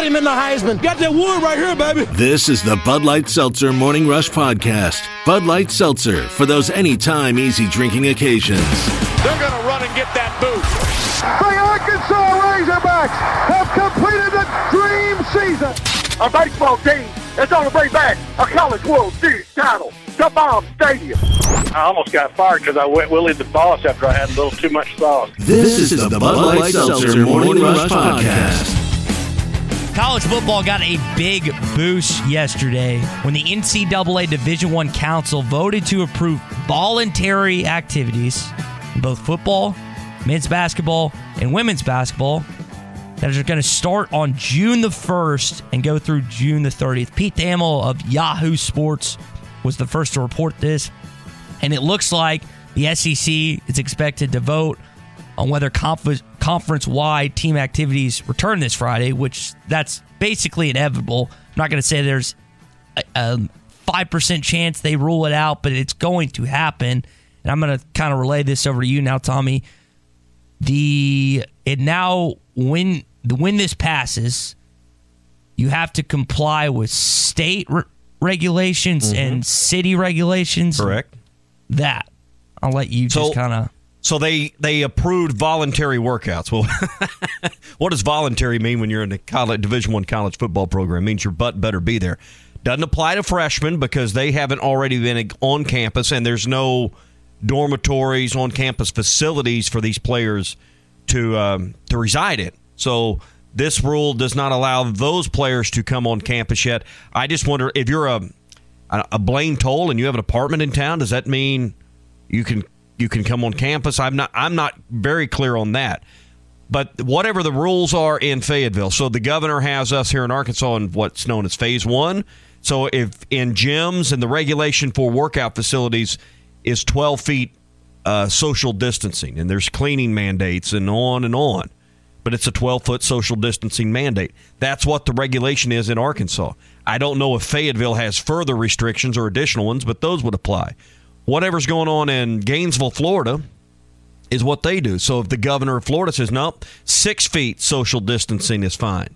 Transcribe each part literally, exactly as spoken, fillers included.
put him in the Heisman. Got that wood right here, baby. This is the Bud Light Seltzer Morning Rush Podcast. Bud Light Seltzer, for those anytime easy drinking occasions. They're going to run and get that boot. The Arkansas Razorbacks have completed the dream season. A baseball team that's on the way back a College World Series title to Baum Stadium. I almost got fired because I went Willie the Boss after I had a little too much sauce. This, this is the Bud Light Seltzer Morning Rush Podcast. College football got a big boost yesterday when the N C double A Division I Council voted to approve voluntary activities in both football, men's basketball, and women's basketball that are going to start on June the first and go through June the thirtieth. Pete Thamel of Yahoo Sports was the first to report this, and it looks like the S E C is expected to vote on whether conf- conference-wide team activities return this Friday, which that's basically inevitable. I'm not going to say there's a, a five percent chance they rule it out, but it's going to happen. And I'm going to kind of relay this over to you now, Tommy. The it now when when this passes, you have to comply with state re- regulations mm-hmm. and city regulations. Correct. That I'll let you so, just kind of. So they, they approved voluntary workouts. Well, what does voluntary mean when you're in a college, Division I college football program? It means your butt better be there. Doesn't apply to freshmen because they haven't already been on campus, and there's no dormitories, on-campus facilities for these players to um, to reside in. So this rule does not allow those players to come on campus yet. I just wonder if you're a a Blaine Toll and you have an apartment in town, does that mean you can you can come on campus? I'm not I'm not very clear on that. But whatever the rules are in Fayetteville, so the governor has us here in Arkansas in what's known as phase one. So if in gyms and the regulation for workout facilities is twelve feet uh, social distancing, and there's cleaning mandates and on and on. But it's a twelve-foot social distancing mandate. That's what the regulation is in Arkansas. I don't know if Fayetteville has further restrictions or additional ones, but those would apply. Whatever's going on in Gainesville, Florida, is what they do. So if the governor of Florida says, nope, six feet social distancing is fine,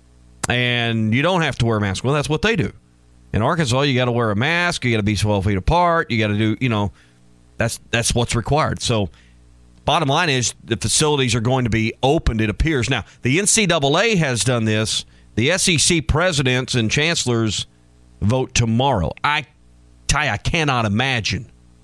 and you don't have to wear a mask, well, that's what they do. In Arkansas, you got to wear a mask, you got to be twelve feet apart, you got to do, you know, that's that's what's required. So bottom line is the facilities are going to be opened, it appears. Now, the N C double A has done this. The S E C presidents and chancellors vote tomorrow. I, Ty, I cannot imagine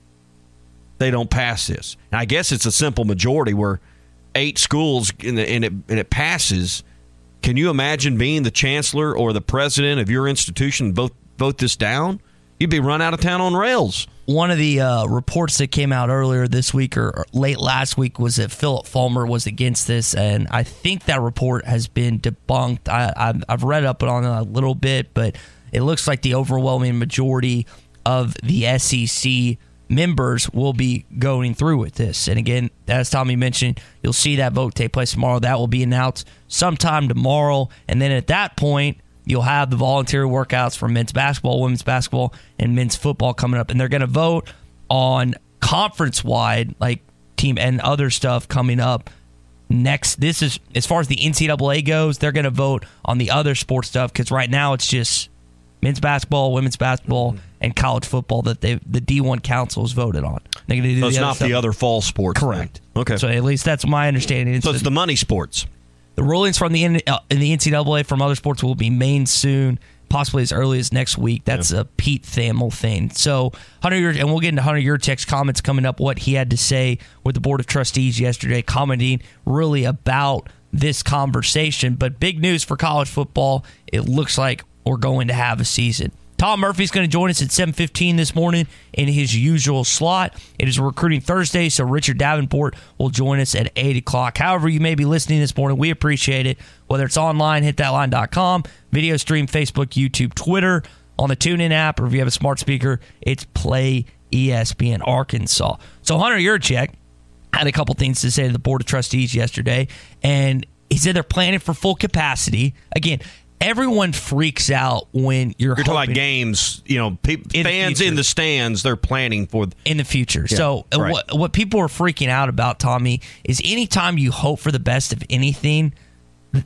they don't pass this. And I guess it's a simple majority where eight schools and it, and it, and it passes. Can you imagine being the chancellor or the president of your institution and vote, vote this down? You'd be run out of town on rails. One of the uh, reports that came out earlier this week or, or late last week was that Philip Fulmer was against this, and I think that report has been debunked. I, I've, I've read up on it a little bit, but it looks like the overwhelming majority of the S E C members will be going through with this. And again, as Tommy mentioned, you'll see that vote take place tomorrow. That will be announced sometime tomorrow, and then at that point, you'll have the voluntary workouts for men's basketball, women's basketball, and men's football coming up. And they're going to vote on conference-wide, like team and other stuff coming up next. This is, as far as the N C double A goes, they're going to vote on the other sports stuff because right now it's just men's basketball, women's basketball, mm-hmm. and college football that they the D one Council has voted on. They're going to do so the it's other not stuff. The other fall sports. Correct. Thing. Okay. So at least that's my understanding. So it's the money sports. The rulings from the uh, in the N C double A from other sports will be made soon, possibly as early as next week. That's yeah. a Pete Thamel thing. So Hunter, and we'll get into Hunter Yurchek's comments coming up. What he had to say with the Board of Trustees yesterday, commenting really about this conversation. But big news for college football. It looks like we're going to have a season. Tom Murphy's going to join us at seven fifteen this morning in his usual slot. It is a Recruiting Thursday, so Richard Davenport will join us at eight o'clock. However you may be listening this morning, we appreciate it. Whether it's online, hit that line dot com, video stream, Facebook, YouTube, Twitter, on the TuneIn app, or if you have a smart speaker, it's Play E S P N Arkansas. So Hunter Yurchek had a couple things to say to the Board of Trustees yesterday, and he said they're planning for full capacity. Again, everyone freaks out when you're, you're talking about games, you know, pe- in fans the in the stands, they're planning for th- in the future. Yeah, so right. what what people are freaking out about, Tommy, is anytime you hope for the best of anything,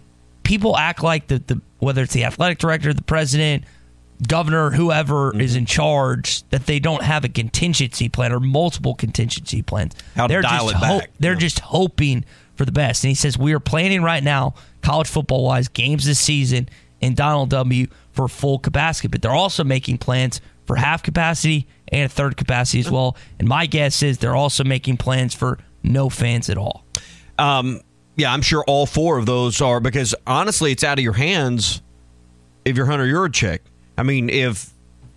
people act like the, the whether it's the athletic director, the president, governor, whoever mm-hmm. is in charge, that they don't have a contingency plan or multiple contingency plans. How to they're dial just it ho- back. They're yeah. just hoping for the best. And he says, we are planning right now, college football-wise, games this season in Donald W. for full capacity. But they're also making plans for half capacity and a third capacity as well. And my guess is they're also making plans for no fans at all. Um, yeah, I'm sure all four of those are, because honestly, it's out of your hands if you're Hunter Yurachek. I mean, if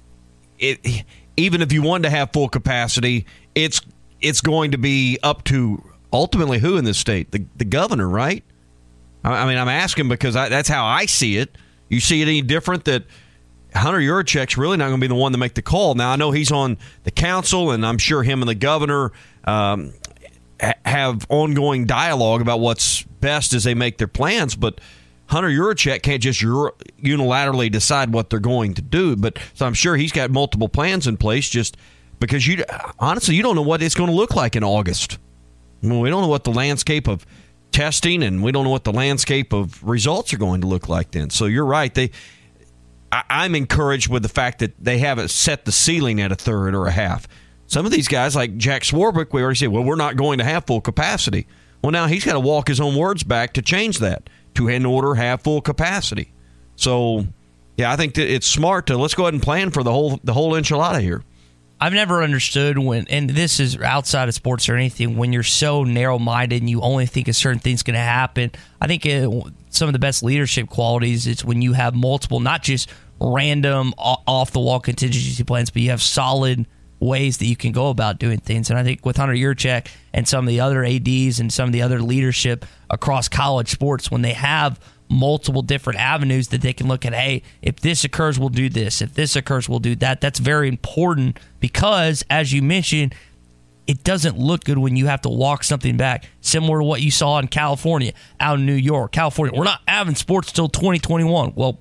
it, even if you wanted to have full capacity, it's it's going to be up to ultimately who in this state? The the governor, right? I, I mean, I'm asking because I, that's how I see it. You see it any different? That Hunter Yurachek's really not going to be the one to make the call. Now, I know he's on the council, and I'm sure him and the governor um, ha- have ongoing dialogue about what's best as they make their plans, but Hunter Yurachek can't just unilaterally decide what they're going to do. But so I'm sure he's got multiple plans in place, just because you honestly you don't know what it's going to look like in August. I mean, we don't know what the landscape of testing, and we don't know what the landscape of results are going to look like then. So you're right. They, I, I'm encouraged with the fact that they haven't set the ceiling at a third or a half. Some of these guys, like Jack Swarbrick, we already said, well, we're not going to have full capacity. Well, now he's got to walk his own words back to change that, to in order have full capacity. So, yeah, I think that it's smart to let's go ahead and plan for the whole the whole enchilada here. I've never understood when, and this is outside of sports or anything, when you're so narrow-minded and you only think a certain thing's going to happen. I think it, some of the best leadership qualities is when you have multiple, not just random, off-the-wall contingency plans, but you have solid ways that you can go about doing things. And I think with Hunter Yurachek and some of the other A Ds and some of the other leadership across college sports, when they have multiple different avenues that they can look at, hey, if this occurs, we'll do this. If this occurs, we'll do that. That's very important because, as you mentioned, it doesn't look good when you have to walk something back, similar to what you saw in California, out in New York. California, we're not having sports till twenty twenty-one. Well,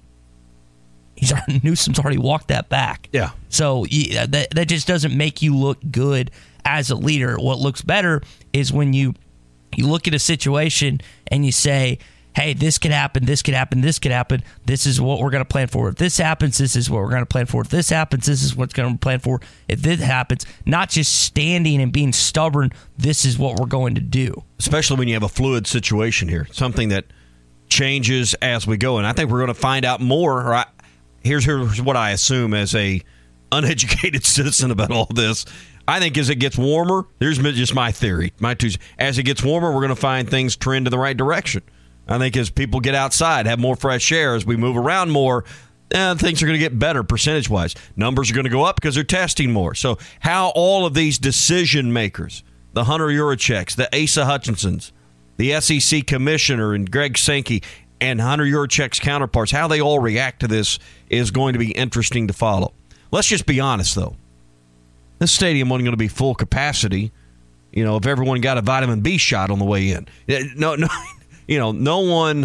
he's already, Newsom's already walked that back. Yeah. So yeah, that, that just doesn't make you look good as a leader. What looks better is when you you look at a situation and you say, hey, this could happen, this could happen, this could happen. This is what we're going to plan for. If this happens, this is what we're going to plan for. If this happens, this is what's going to plan for. If this happens, not just standing and being stubborn, this is what we're going to do. Especially when you have a fluid situation here, something that changes as we go. And I think we're going to find out more. Or I, here's, here's what I assume as a uneducated citizen about all this. I think as it gets warmer, there's just my theory. My two, as it gets warmer, we're going to find things trend in the right direction. I think as people get outside, have more fresh air, as we move around more, eh, things are going to get better percentage-wise. Numbers are going to go up because they're testing more. So how all of these decision makers, the Hunter Yuracheks, the Asa Hutchinsons, the S E C commissioner and Greg Sankey, and Hunter Yurachek's counterparts, how they all react to this is going to be interesting to follow. Let's just be honest, though. This stadium wasn't going to be full capacity, you know, if everyone got a vitamin B shot on the way in. No, no. You know, no one,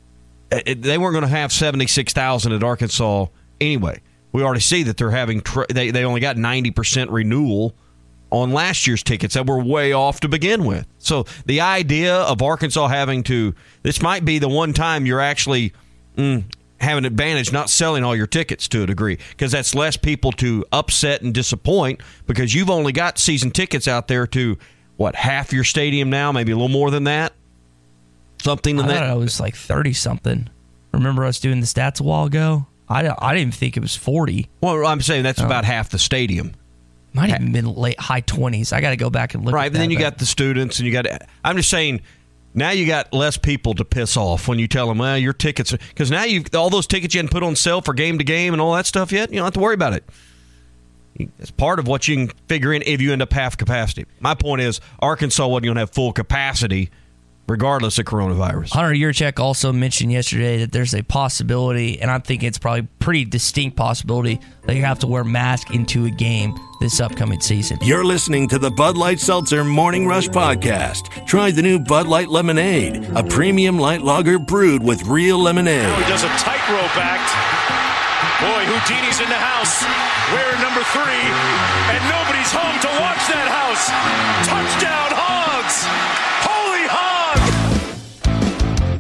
they weren't going to have seventy-six thousand at Arkansas anyway. We already see that they're having, they, they only got ninety percent renewal on last year's tickets that were way off to begin with. So the idea of Arkansas having to, this might be the one time you're actually mm, have an advantage not selling all your tickets to a degree, because that's less people to upset and disappoint, because you've only got season tickets out there to, what, half your stadium now, maybe a little more than that? Something in I that. thought it was like thirty-something. Remember us doing the stats a while ago? I, I didn't think it was forty. Well, I'm saying that's oh. about half the stadium. Might have been late high twenties. I got to go back and look right, at that. Right, and then you back. got the students, and you got. I'm just saying, now you got less people to piss off when you tell them, well, your tickets, because now you've all those tickets you hadn't put on sale for game to game and all that stuff yet. You don't have to worry about it. It's part of what you can figure in if you end up half capacity. My point is, Arkansas wasn't going to have full capacity regardless of coronavirus. Hunter Yurachek also mentioned yesterday that there's a possibility, and I'm thinking it's probably a pretty distinct possibility, that you have to wear a mask into a game this upcoming season. You're listening to the Bud Light Seltzer Morning Rush Podcast. Try the new Bud Light Lemonade, a premium light lager brewed with real lemonade. Now he does a tightrope act. Boy, Houdini's in the house, wearing number three, and nobody's home to watch that house. Touchdown, Hogs! Holy Hogs! We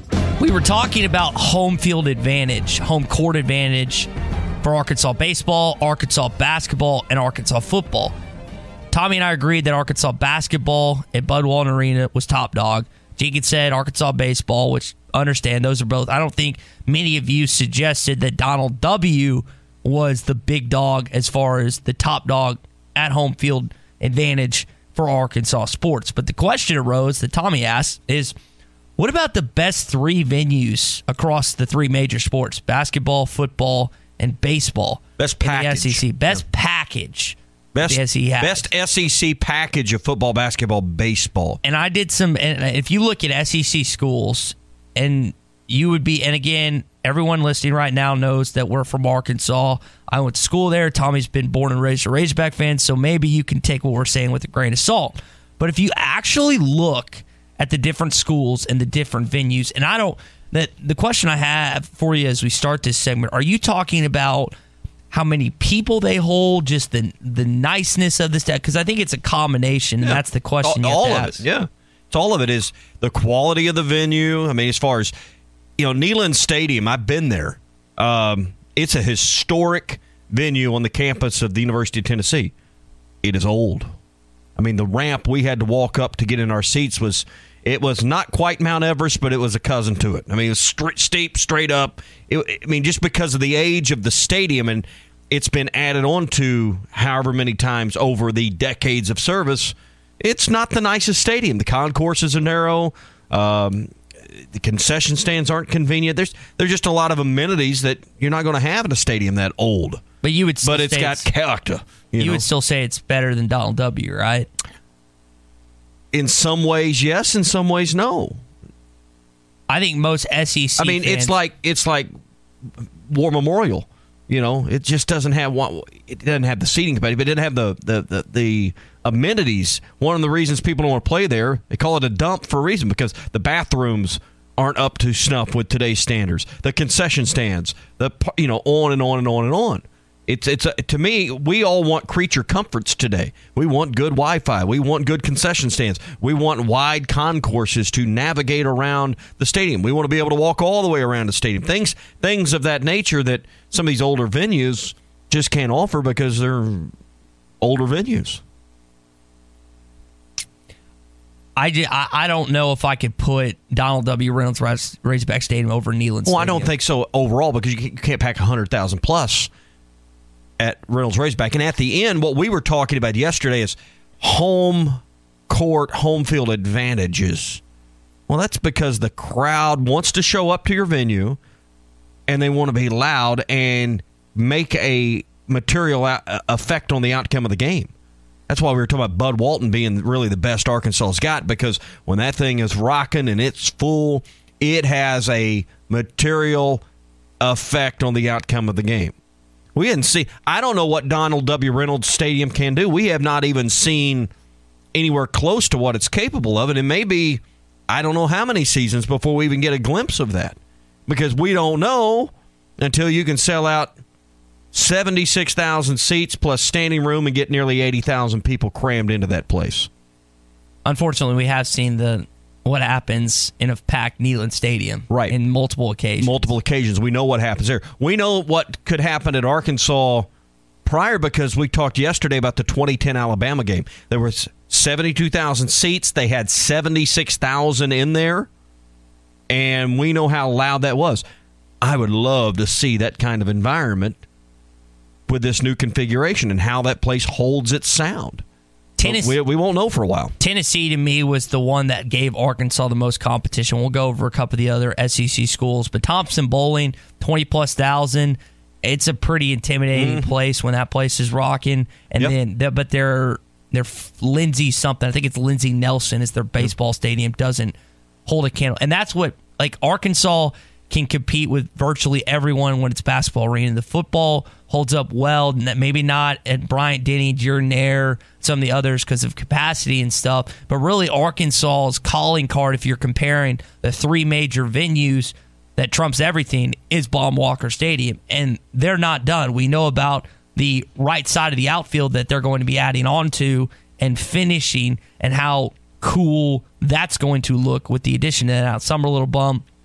We were talking about home field advantage, home court advantage for Arkansas baseball, Arkansas basketball, and Arkansas football. Tommy and I agreed that Arkansas basketball at Bud Walton Arena was top dog. Jenkins said Arkansas baseball, which understand those are both. I don't think many of you suggested that Donald W. was the big dog as far as the top dog at home field advantage for Arkansas sports. But the question arose that Tommy asked is, what about the best three venues across the three major sports, basketball, football, and baseball? Best package. In the S E C. Best yeah. package. Best, the S E C has. Best S E C package of football, basketball, baseball. And I did some, and if you look at S E C schools, and you would be, and again, everyone listening right now knows that we're from Arkansas. I went to school there. Tommy's been born and raised a Razorback fan, so maybe you can take what we're saying with a grain of salt. But if you actually look at the different schools and the different venues, and I don't, that the question I have for you as we start this segment, are you talking about how many people they hold, just the the niceness of the stat? Because I think it's a combination, and yeah. that's the question all, you have all to of ask. it, yeah. It's all of it is the quality of the venue. I mean, as far as, you know, Neyland Stadium, I've been there. Um, it's a historic venue on the campus of the University of Tennessee. It is old. I mean, the ramp we had to walk up to get in our seats was, it was not quite Mount Everest, but it was a cousin to it. I mean, it was straight, steep, straight up. It, I mean, just because of the age of the stadium, and it's been added on to however many times over the decades of service, it's not the nicest stadium. The concourses are narrow. Um, the concession stands aren't convenient. There's there's just a lot of amenities that you're not going to have in a stadium that old. But you would, still but it's say got it's, character. You, you know? would still say it's better than Donald W., right? In some ways, yes. In some ways, no. I think most S E C. I mean, fans, it's like it's like War Memorial. You know, it just doesn't have one. It doesn't have the seating capacity, but it doesn't have the the, the the amenities. One of the reasons people don't want to play there, they call it a dump for a reason, because the bathrooms aren't up to snuff with today's standards. The concession stands, the you know, on and on and on and on. It's it's a, to me, we all want creature comforts today. We want good Wi-Fi. We want good concession stands. We want wide concourses to navigate around the stadium. We want to be able to walk all the way around the stadium. Things things of that nature that some of these older venues just can't offer because they're older venues. I, just, I, I don't know if I could put Donald W. Reynolds Razorback Stadium over Neyland Stadium. Well, I don't think so overall, because you can't pack one hundred thousand plus at Reynolds Razorback. And at the end, what we were talking about yesterday is home court, home field advantages. Well, that's because the crowd wants to show up to your venue, and they want to be loud and make a material effect on the outcome of the game. That's why we were talking about Bud Walton being really the best Arkansas's got, because when that thing is rocking and it's full, it has a material effect on the outcome of the game. We didn't see. I don't know what Donald W. Reynolds Stadium can do. We have not even seen anywhere close to what it's capable of, and it may be, I don't know how many seasons before we even get a glimpse of that, because we don't know until you can sell out seventy-six thousand seats plus standing room and get nearly eighty thousand people crammed into that place. Unfortunately, we have seen the what happens in a packed Neyland Stadium, right, in multiple occasions. Multiple occasions. We know what happens there. We know what could happen at Arkansas prior, because we talked yesterday about the twenty ten Alabama game. There was seventy-two thousand seats. They had seventy-six thousand in there, and we know how loud that was. I would love to see that kind of environment with this new configuration and how that place holds its sound. Tennessee, we, we won't know for a while. Tennessee, to me, was the one that gave Arkansas the most competition. We'll go over a couple of the other S E C schools, but Thompson Bowling, twenty-plus thousand. It's a pretty intimidating mm-hmm. place when that place is rocking. And yep. then, they're, but they're, they're Lindsay something. I think it's Lindsey Nelson is their baseball stadium. Doesn't hold a candle. And that's what, like, Arkansas can compete with virtually everyone when it's basketball arena. The football holds up well, maybe not at Bryant-Denny, Jordan-Hare, some of the others because of capacity and stuff. But really, Arkansas's calling card, if you're comparing the three major venues that trumps everything, is Baum-Walker Stadium. And they're not done. We know about the right side of the outfield that they're going to be adding on to and finishing, and how cool that's going to look with the addition of that Summer Little Bum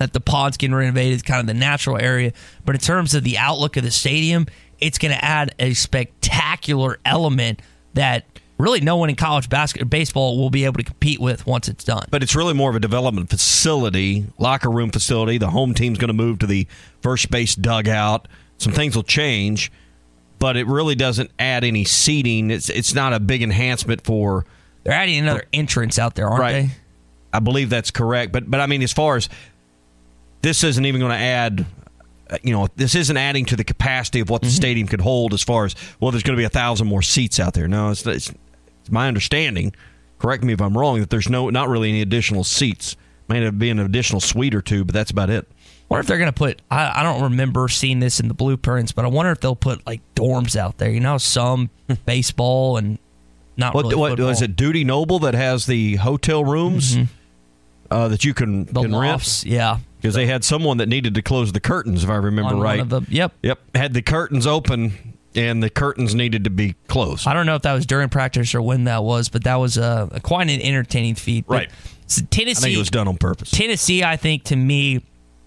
that the pond's getting renovated is kind of the natural area. But in terms of the outlook of the stadium, it's going to add a spectacular element that really no one in college basketball, baseball will be able to compete with once it's done. But it's really more of a development facility, locker room facility. The home team's going to move to the first base dugout. Some things will change, but it really doesn't add any seating. It's it's not a big enhancement for... They're adding another entrance out there, aren't right. they? I believe that's correct. But, but I mean, as far as... This isn't even going to add... You know, this isn't adding to the capacity of what the mm-hmm. stadium could hold as far as, well, there's going to be a thousand more seats out there. No, it's, it's, it's my understanding, correct me if I'm wrong, that there's no not really any additional seats. May be an additional suite or two, but that's about it. I wonder if they're going to put, I, I don't remember seeing this in the blueprints, but I wonder if they'll put like dorms out there. You know, some baseball and not what, really what, football. Is it Duty Noble that has the hotel rooms mm-hmm. uh, that you can, the can lofts, rent? Yeah. Because they had someone that needed to close the curtains, if I remember On right. One of the, yep. Yep. Had the curtains open, and the curtains needed to be closed. I don't know if that was during practice or when that was, but that was a, a quite an entertaining feat. Right. So Tennessee, I think it was done on purpose. Tennessee, I think, to me,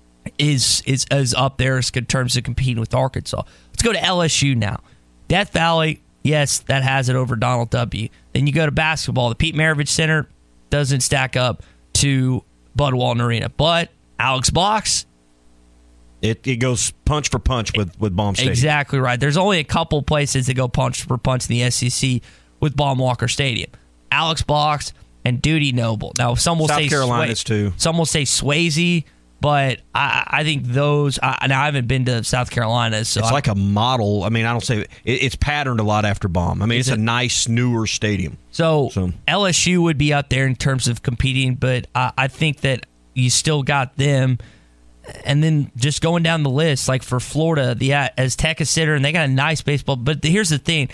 is is is up there in terms of competing with Arkansas. Let's go to L S U now. Death Valley, yes, that has it over Donald W. Then you go to basketball. The Pete Maravich Center doesn't stack up to Bud Walton Arena, but Alex Box, It it goes punch for punch with, with Baum Stadium. Exactly right. There's only a couple places that go punch for punch in the S E C with Baum Walker Stadium. Alex Box and Duty Noble. Now, some will South say Carolina's Sway- too. Some will say Swayze, but I, I think those. I, now I haven't been to South Carolina, so it's I, like a model. I mean, I don't say it, it's patterned a lot after Baum. I mean, Is it's it? a nice newer stadium. So, So- L S U would be up there in terms of competing, but I, I think that you still got them. And then just going down the list, like for Florida, the Azteca Center, and they got a nice baseball. But here's the thing.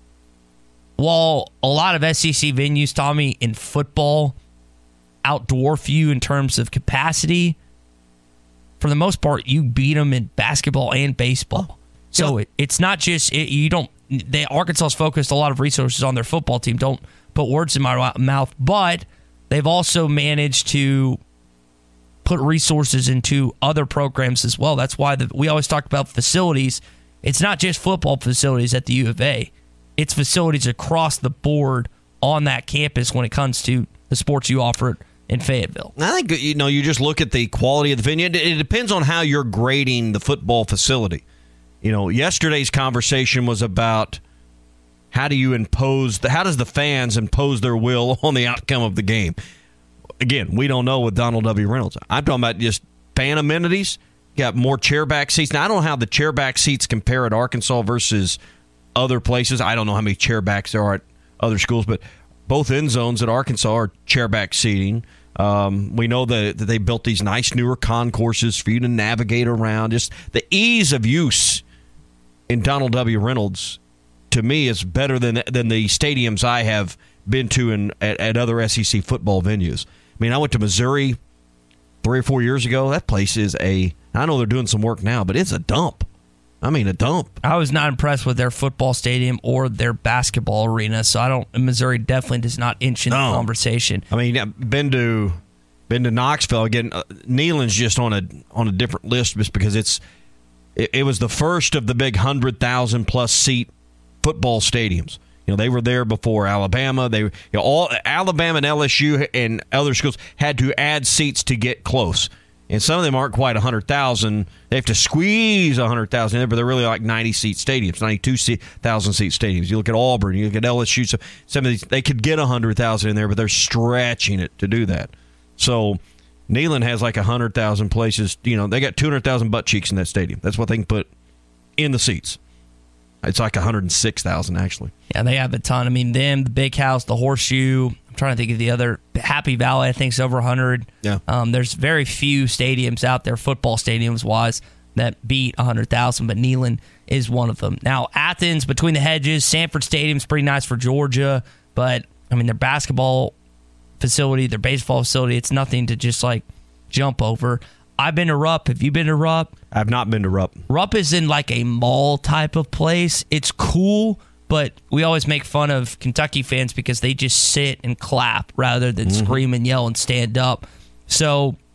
While a lot of S E C venues, Tommy, in football outdwarf you in terms of capacity, for the most part, you beat them in basketball and baseball. So it, it's not just, it, you don't, they, Arkansas's focused a lot of resources on their football team. Don't put words in my mouth. But they've also managed to put resources into other programs as well. That's why the, we always talk about facilities. It's not just football facilities at the U of A. It's facilities across the board on that campus when it comes to the sports you offer in Fayetteville. I think, you know, you just look at the quality of the venue. It, it depends on how you're grading the football facility. You know, yesterday's conversation was about how do you impose, the, how does the fans impose their will on the outcome of the game? Again, we don't know with Donald W. Reynolds. I'm talking about just fan amenities. Got more chairback seats. Now, I don't know how the chairback seats compare at Arkansas versus other places. I don't know how many chairbacks there are at other schools, but both end zones at Arkansas are chairback seating. Um, we know that, that they built these nice newer concourses for you to navigate around. Just the ease of use in Donald W. Reynolds, to me, is better than than the stadiums I have been to in at, at other S E C football venues. I mean, I went to Missouri three or four years ago. That place is a, I know they're doing some work now, but it's a dump. I mean, a dump. I was not impressed with their football stadium or their basketball arena, so I don't, Missouri definitely does not inch in No. the conversation. I mean, been to been to Knoxville again. Uh, Neyland's just on a on a different list just because it's it, it was the first of the big hundred thousand plus seat football stadiums. You know, they were there before Alabama. They you know, all Alabama and L S U and other schools had to add seats to get close. And some of them aren't quite one hundred thousand. They have to squeeze one hundred thousand in there, but they're really like ninety-seat stadiums, ninety-two thousand seat stadiums. You look at Auburn, you look at L S U. So some of these, they could get one hundred thousand in there, but they're stretching it to do that. So Neyland has like one hundred thousand places. You know, they got two hundred thousand butt cheeks in that stadium. That's what they can put in the seats. It's like one hundred six thousand, actually. Yeah, they have a ton. I mean, them, the Big House, the Horseshoe. I'm trying to think of the other. Happy Valley, I think, is over one hundred. Yeah. Um, there's very few stadiums out there, football stadiums-wise, that beat one hundred thousand, but Neyland is one of them. Now, Athens, Between the Hedges, Sanford Stadium's pretty nice for Georgia, but, I mean, their basketball facility, their baseball facility, it's nothing to just, like, jump over. I've been to Rupp. Have you been to Rupp? I've not been to Rupp. Rupp is in like a mall type of place. It's cool, but we always make fun of Kentucky fans because they just sit and clap rather than mm-hmm. scream and yell and stand up. So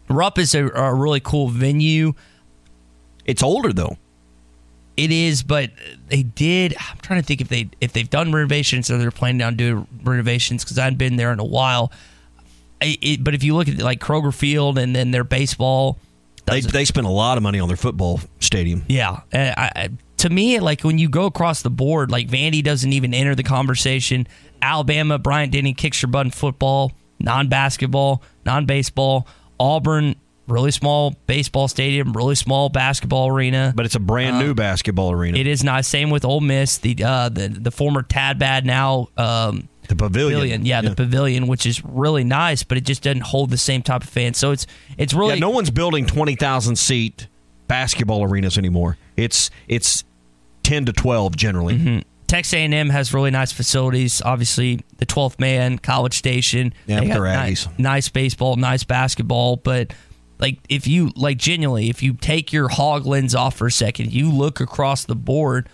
Rupp is a, a really cool venue. It's older, though. It is, but they did. I'm trying to think if they if they've done renovations or they're planning on doing renovations because I haven't been there in a while. I, it, but if you look at like Kroger Field and then their baseball, they they spend a lot of money on their football stadium. Yeah, I, I, to me, like when you go across the board, like Vandy doesn't even enter the conversation. Alabama, Bryant Denny kicks your butt in football, non-basketball, non-baseball. Auburn. Really small baseball stadium, really small basketball arena. But it's a brand new um, basketball arena. It is nice. Same with Ole Miss, the uh, the the former Tad Bad, now um, the pavilion. pavilion. Yeah, yeah, the pavilion, which is really nice, but it just doesn't hold the same type of fans. So it's it's really yeah, no one's building twenty thousand seat basketball arenas anymore. It's it's ten to twelve generally. Mm-hmm. Texas A and M has really nice facilities. Obviously, the twelfth man, College Station. Yeah, they they're nice, Aggies. Nice baseball, nice basketball, but. Like, if you, like, genuinely, if you take your hog lens off for a second, you look across the board,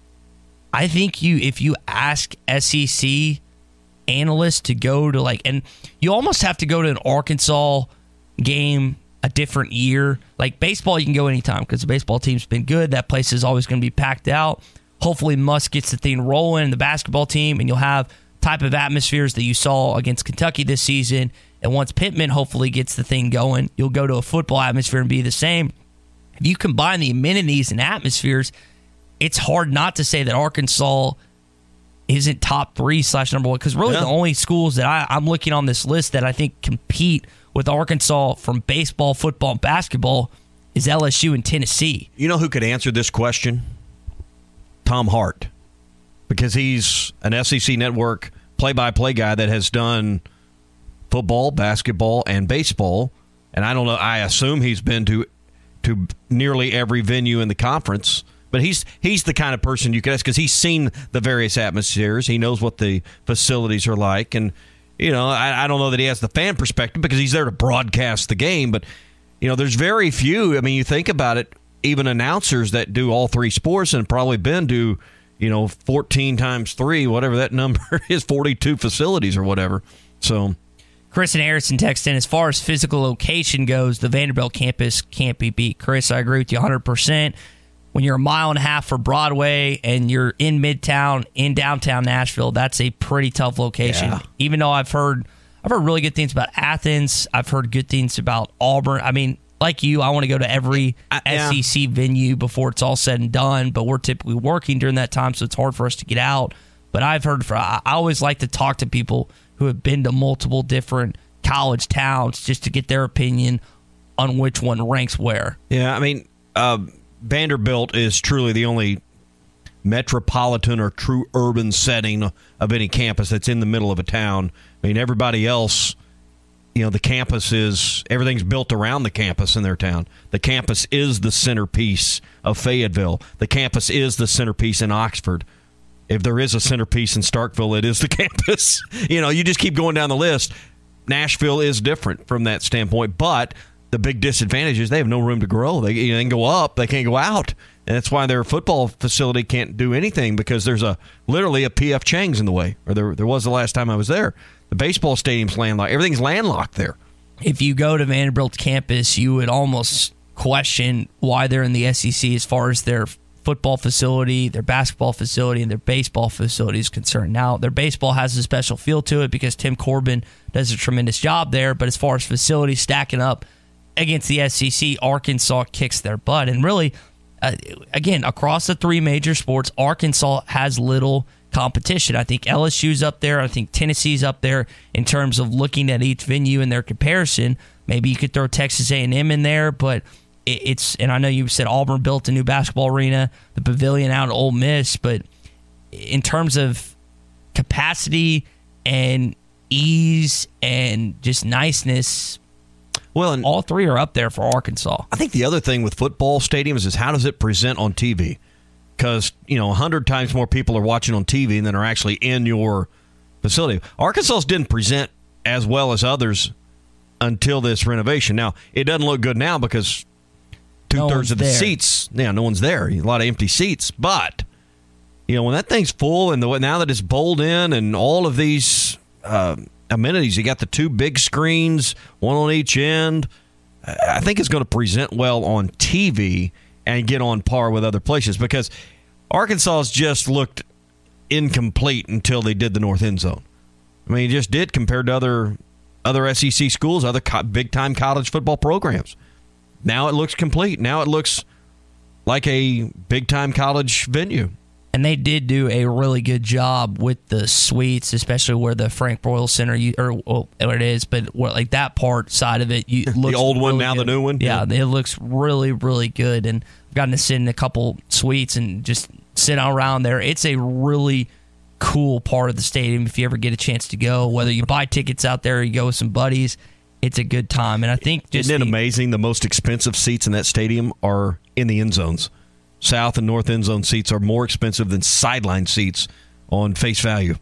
I think you, if you ask S E C analysts to go to, like, and you almost have to go to an Arkansas game a different year. Like, baseball, you can go anytime because the baseball team's been good. That place is always going to be packed out. Hopefully, Musk gets the thing rolling, the basketball team, and you'll have type of atmospheres that you saw against Kentucky this season. And once Pittman hopefully gets the thing going, you'll go to a football atmosphere and be the same. If you combine the amenities and atmospheres, it's hard not to say that Arkansas isn't top three slash number one. Because really yeah. the only schools that I, I'm looking on this list that I think compete with Arkansas from baseball, football, and basketball is L S U and Tennessee. You know who could answer this question? Tom Hart. Because he's an S E C Network play-by-play guy that has done football, basketball, and baseball. And I don't know, I assume he's been to to nearly every venue in the conference. But he's he's the kind of person you could ask because he's seen the various atmospheres. He knows what the facilities are like. And, you know, I, I don't know that he has the fan perspective because he's there to broadcast the game. But, you know, there's very few. I mean, you think about it, even announcers that do all three sports and probably been to, you know, fourteen times three, whatever that number is, forty-two facilities or whatever. So... Chris and Harrison text in, as far as physical location goes, the Vanderbilt campus can't be beat. Chris, I agree with you one hundred percent. When you're a mile and a half from Broadway and you're in Midtown, in downtown Nashville, that's a pretty tough location. Yeah. Even though I've heard I've heard really good things about Athens. I've heard good things about Auburn. I mean, like you, I want to go to every I, yeah. S E C venue before it's all said and done, but we're typically working during that time, so it's hard for us to get out. But I've heard, for, I always like to talk to people who have been to multiple different college towns just to get their opinion on which one ranks where. Yeah, I mean, uh, Vanderbilt is truly the only metropolitan or true urban setting of any campus that's in the middle of a town. I mean, everybody else, you know, the campus is, everything's built around the campus in their town. The campus is the centerpiece of Fayetteville. The campus is the centerpiece in Oxford. If there is a centerpiece in Starkville, it is the campus. You know, you just keep going down the list. Nashville is different from that standpoint, but the big disadvantage is they have no room to grow. They, you know, they can go up, they can't go out. And that's why their football facility can't do anything because there's a literally a P F Chang's in the way, or there, there was the last time I was there. The baseball stadium's landlocked. Everything's landlocked there. If you go to Vanderbilt's campus, you would almost question why they're in the S E C as far as their football facility, their basketball facility, and their baseball facility is concerned. Now, their baseball has a special feel to it because Tim Corbin does a tremendous job there, but as far as facilities stacking up against the S E C, Arkansas kicks their butt. And really, uh, again, across the three major sports, Arkansas has little competition. I think L S U's up there. I think Tennessee's up there in terms of looking at each venue in their comparison. Maybe you could throw Texas A and M in there, but it's, and I know you said Auburn built a new basketball arena, the pavilion out at Ole Miss, but in terms of capacity and ease and just niceness, well, and all three are up there for Arkansas. I think the other thing with football stadiums is how does it present on T V? Because, you know, a hundred times more people are watching on T V than are actually in your facility. Arkansas's didn't present as well as others until this renovation. Now, it doesn't look good now because two-thirds of the there. seats, yeah, no one's there. A lot of empty seats. But, you know, when that thing's full and the, now that it's bowled in and all of these uh, amenities, you got the two big screens, one on each end. I think is going to present well on T V and get on par with other places, because Arkansas has just looked incomplete until they did the north end zone. I mean, it just did compared to other other S E C schools, other co- big-time college football programs. Now it looks complete. Now it looks like a big-time college venue. And they did do a really good job with the suites, especially where the Frank Broyles Center, you, or well, where it is, but where, like that part side of it, you looks the old one, really now good. the new one. Yeah, yeah, it looks really, really good. And I've gotten to sit in a couple suites and just sit around there. It's a really cool part of the stadium. If you ever get a chance to go, whether you buy tickets out there or you go with some buddies, it's a good time. And I think just isn't it the, amazing? The most expensive seats in that stadium are in the end zones. South and north end zone seats are more expensive than sideline seats on face value.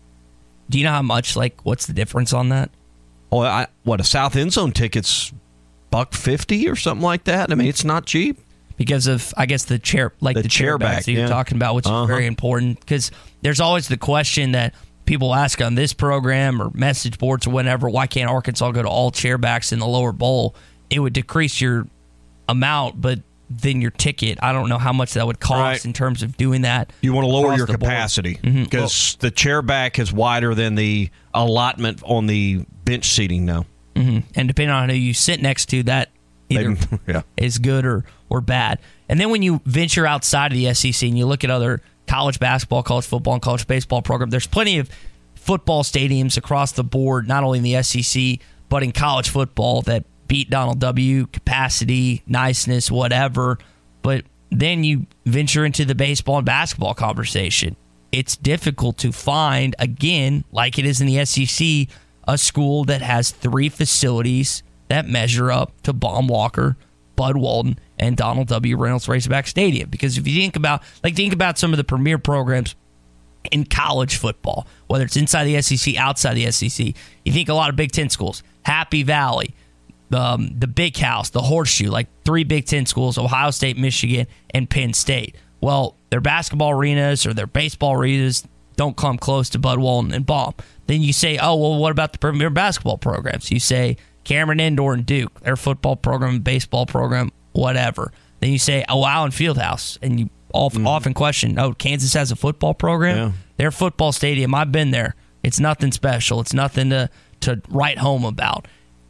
Do you know how much? Like, what's the difference on that? Oh, I, what a south end zone ticket's buck fifty or something like that. I mean, it's not cheap because of, I guess, the chair, like the, the chair back that you're yeah. talking about, which uh-huh. is very important, because there's always the question that people ask on this program or message boards or whatever, why can't Arkansas go to all chairbacks in the lower bowl? It would decrease your amount, but then your ticket, I don't know how much that would cost right. in terms of doing that. You want to lower your capacity because mm-hmm. well, the chair back is wider than the allotment on the bench seating now. Mm-hmm. And depending on who you sit next to, that either Maybe, yeah. is good or, or bad. And then when you venture outside of the S E C and you look at other college basketball, college football, and college baseball programs, there's plenty of football stadiums across the board, not only in the S E C, but in college football that beat Donald W., capacity, niceness, whatever. But then you venture into the baseball and basketball conversation. It's difficult to find, again, like it is in the S E C, a school that has three facilities that measure up to Baum-Walker, Bud Walton, and Donald W. Reynolds Razorback Stadium. Because if you think about, like, think about some of the premier programs in college football, whether it's inside the S E C, outside the S E C, you think a lot of Big Ten schools, Happy Valley, Um, the Big House, the Horseshoe, like three Big Ten schools, Ohio State, Michigan, and Penn State. Well, their basketball arenas or their baseball arenas don't come close to Bud Walton and Baum. Then you say, oh, well, what about the premier basketball programs? You say Cameron Indoor and Duke, their football program, baseball program, whatever. Then you say, oh, Allen Fieldhouse, and you often, mm. often question, oh, Kansas has a football program? Yeah. Their football stadium, I've been there. It's nothing special. It's nothing to, to write home about.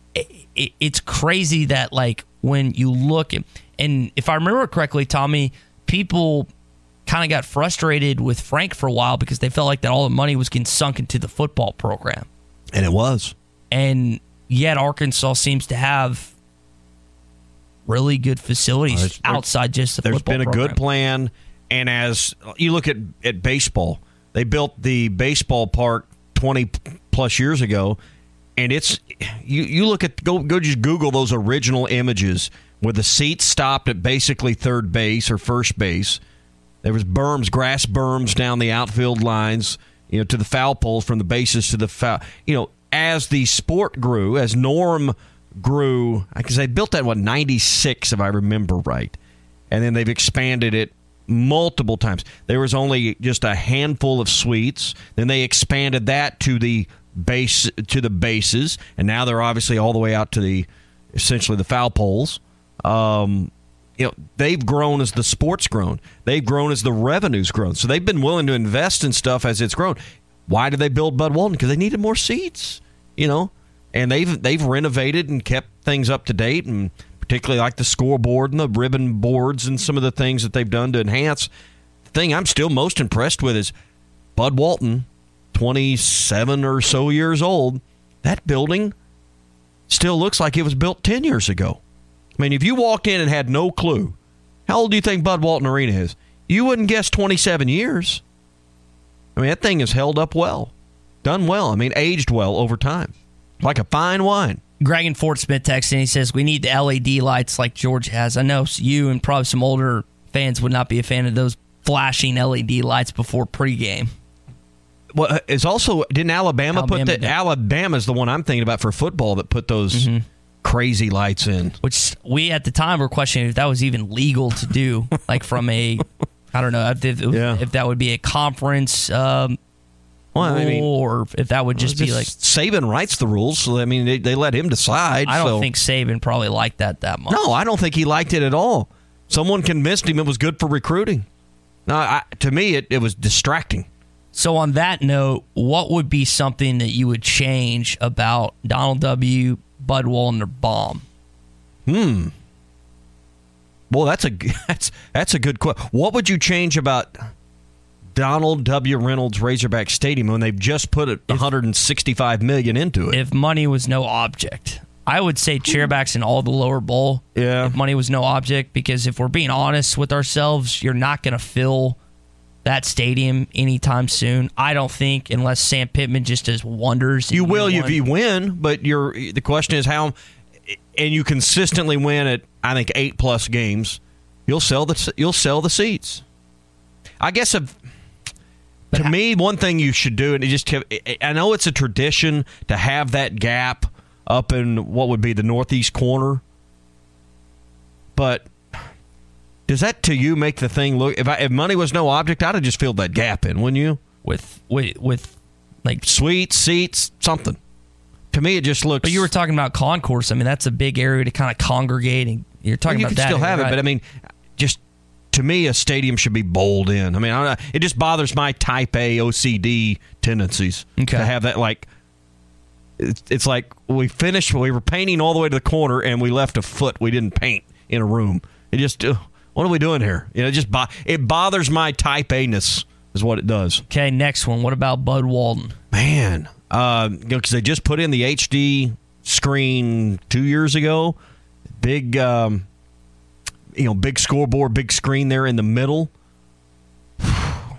It's crazy that, like, when you look at, and if I remember correctly, Tommy, people kind of got frustrated with Frank for a while because they felt like that all the money was getting sunk into the football program. And it was. And yet Arkansas seems to have really good facilities uh, outside just the football football program. There's been a good plan, and as you look at, at baseball, they built the baseball park twenty plus years ago. And it's you. You look at go go just Google those original images where the seats stopped at basically third base or first base. There was berms, grass berms down the outfield lines, you know, to the foul poles from the bases to the foul. You know, as the sport grew, as Norm grew, because they built that in what ninety-six, if I remember right, and then they've expanded it multiple times. There was only just a handful of suites. Then they expanded that to the base to the bases, and now they're obviously all the way out to the essentially the foul poles. Um, you know, they've grown as the sport's grown. They've grown as the revenue's grown. So they've been willing to invest in stuff as it's grown. Why did they build Bud Walton? Because they needed more seats, you know, and they've they've renovated and kept things up to date, and particularly like the scoreboard and the ribbon boards and some of the things that they've done to enhance. The thing I'm still most impressed with is Bud Walton, twenty-seven or so years old, that building still looks like it was built ten years ago. I mean, if you walked in and had no clue, how old do you think Bud Walton Arena is? You wouldn't guess twenty-seven years. I mean, that thing has held up well, done well. I mean, aged well over time, like a fine wine. Greg in Fort Smith texts in, he says, we need the L E D lights like Georgia has. I know you and probably some older fans would not be a fan of those flashing L E D lights before pregame. Well, it's also, didn't Alabama, Alabama put that? did. Alabama's the one I'm thinking about for football that put those mm-hmm. crazy lights in. Which we at the time were questioning if that was even legal to do, like from a, I don't know, if, if, yeah. if that would be a conference um, Well, I mean, or if that would just, just be like Saban writes the rules, so I mean, they, they let him decide. I don't so. think Saban probably liked that that much. No, I don't think he liked it at all. Someone convinced him it was good for recruiting. No, I, to me, it, it was distracting. So on that note, what would be something that you would change about Donald W., Bud Walton, or Baum? Hmm. Well, that's a that's that's a good question. What would you change about Donald W. Reynolds Razorback Stadium when they've just put one hundred sixty-five million dollars into it? If money was no object, I would say chairbacks in all the lower bowl. Yeah. If money was no object, because if we're being honest with ourselves, you're not going to fill that stadium anytime soon. I don't think, unless Sam Pittman just does wonders. You will if you win, but you're, the question is how, and you consistently win at, I think, eight plus games, you'll sell the you'll sell the seats. I guess if, to me, one thing you should do, and it just I know it's a tradition to have that gap up in what would be the northeast corner, but does that to you make the thing look? If I, if money was no object, I'd have just filled that gap in, wouldn't you? With with with like suites, seats, something. To me, it just looks. But you were talking about concourse. I mean, that's a big area to kind of congregate, and you're talking well, you about can that. Still have right? it, but I mean, just to me, a stadium should be bowled in. I mean, I don't know, it just bothers my Type A O C D tendencies okay. to have that. Like, it's, it's like we finished. We were painting all the way to the corner, and we left a foot we didn't paint in a room. It just. Uh, What are we doing here? You know, it just bo- it bothers my Type A-ness is what it does. Okay, next one. What about Bud Walton? Man, uh, you know, because they just put in the H D screen two years ago. Big, um, you know, big scoreboard, big screen there in the middle. I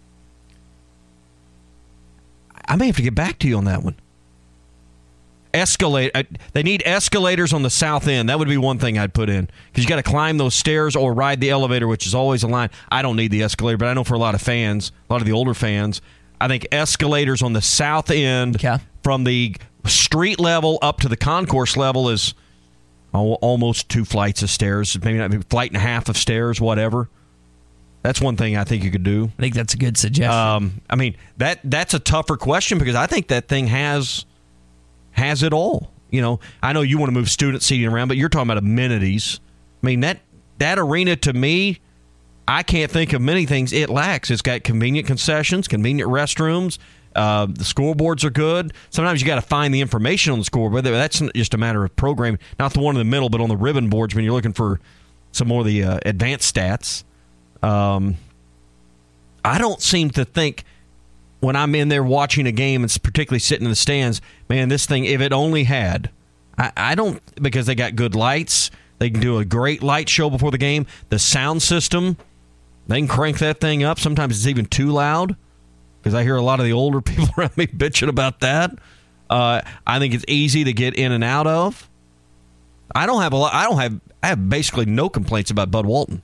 may have to get back to you on that one. Escalate. They need escalators on the south end. That would be one thing I'd put in, because you got to climb those stairs or ride the elevator, which is always a line. I don't need the escalator, but I know for a lot of fans, a lot of the older fans, I think escalators on the south end okay. from the street level up to the concourse level is almost two flights of stairs, maybe not, maybe a flight and a half of stairs, whatever. That's one thing I think you could do. I think that's a good suggestion. Um, I mean, that that's a tougher question, because I think that thing has. has it all. You know, I know you want to move student seating around, but you're talking about amenities. I mean, that that arena, to me, I can't think of many things it lacks. It's got convenient concessions, convenient restrooms. Uh, the scoreboards are good. Sometimes you got to find the information on the scoreboard. That's just a matter of programming. Not the one in the middle, but on the ribbon boards when you're looking for some more of the uh, advanced stats. Um, I don't seem to think, when I'm in there watching a game, and particularly sitting in the stands, man, this thing, if it only had, I, I don't, because they got good lights, they can do a great light show before the game. The sound system, they can crank that thing up. Sometimes it's even too loud, because I hear a lot of the older people around me bitching about that. Uh, I think it's easy to get in and out of. I don't have a lot, I don't have, I have basically no complaints about Bud Walton.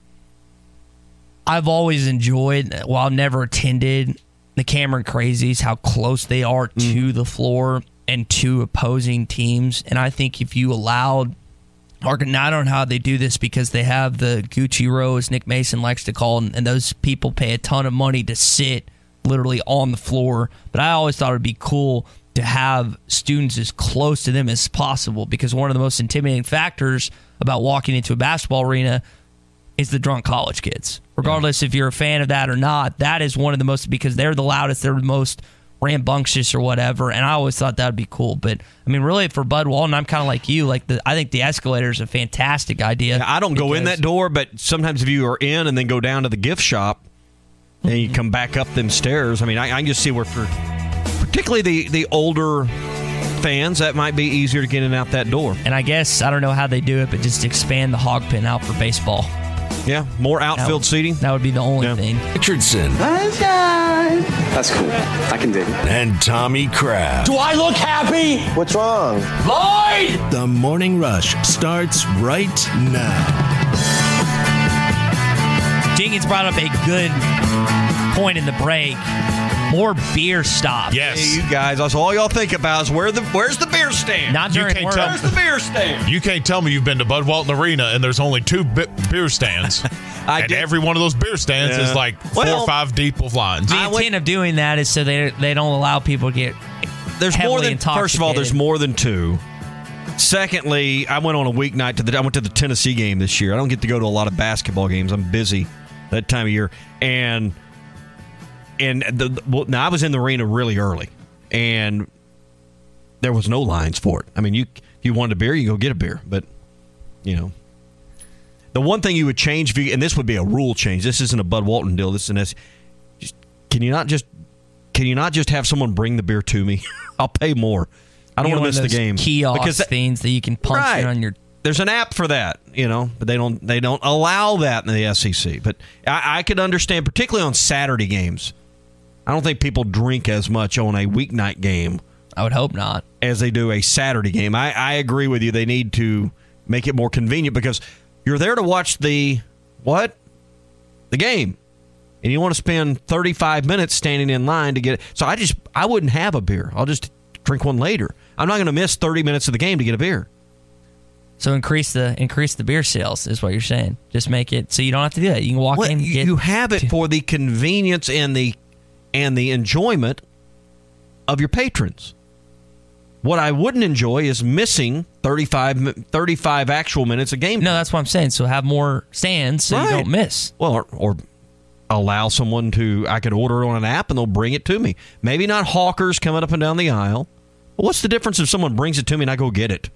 I've always enjoyed, while I've never attended, the Cameron Crazies, how close they are to mm. the floor and to opposing teams. And I think if you allowed, or now I don't know how they do this, because they have the Gucci row, as Nick Mason likes to call them, and those people pay a ton of money to sit literally on the floor. But I always thought it would be cool to have students as close to them as possible, because one of the most intimidating factors about walking into a basketball arena is the drunk college kids. Regardless if you're a fan of that or not, that is one of the most, because they're the loudest, they're the most rambunctious or whatever, and I always thought that would be cool. But, I mean, really, for Bud Walton, I'm kind of like you. Like the, I think the escalator is a fantastic idea. Yeah, I don't go in that door, but sometimes if you are in and then go down to the gift shop and you come back up them stairs, I mean, I, I can just see where, for particularly the, the older fans, that might be easier to get in and out that door. And I guess, I don't know how they do it, but just expand the hog pen out for baseball. Yeah, more outfield that, seating. That would be the only yeah. thing. Richardson. That's cool. I can dig it. And Tommy Kraft. Do I look happy? What's wrong? Lloyd! The Morning Rush starts right now. Jenkins brought up a good point in the break. More beer stops. Yes. Hey, you guys, that's all y'all think about is where the where's the beer stand? Not during you can't work. tell, Where's the beer stand? You can't tell me you've been to Bud Walton Arena and there's only two bi- beer stands. I and did. every one of those beer stands Yeah. is like four Well, or five deep of lines. The intent of doing that is so they they don't allow people to get There's heavily more than intoxicated. first of all, there's more than two. Secondly, I went on a weeknight to the I went to the Tennessee game this year. I don't get to go to a lot of basketball games. I'm busy that time of year, and and the, well, now I was in the arena really early, and there was no lines for it. I mean, you if you wanted a beer, you go get a beer, but you know. The one thing you would change, if you, and this would be a rule change. This isn't a Bud Walton deal. This is an S. Just, can you not just can you not just have someone bring the beer to me? I'll pay more. I don't You know, want to one miss of the those game kiosk because that, things that you can punch right. in on your. There's an app for that, you know, but they don't they don't allow that in the S E C. But I, I could understand, particularly on Saturday games. I don't think people drink as much on a weeknight game. I would hope not, as they do a Saturday game. I, I agree with you. They need to make it more convenient because you're there to watch the what? The game. And you want to spend thirty-five minutes standing in line to get it. So I just I wouldn't have a beer. I'll just drink one later. I'm not going to miss thirty minutes of the game to get a beer. So increase the increase the beer sales is what you're saying. Just make it so you don't have to do that. You can walk Well, in. And get you have it for the convenience and the and the enjoyment of your patrons. What I wouldn't enjoy is missing thirty-five, thirty-five actual minutes of game. No, that's what I'm saying. So have more stands so Right. you don't miss. Well, or, or allow someone to, I could order it on an app and they'll bring it to me. Maybe not hawkers coming up and down the aisle. But what's the difference if someone brings it to me and I go get it?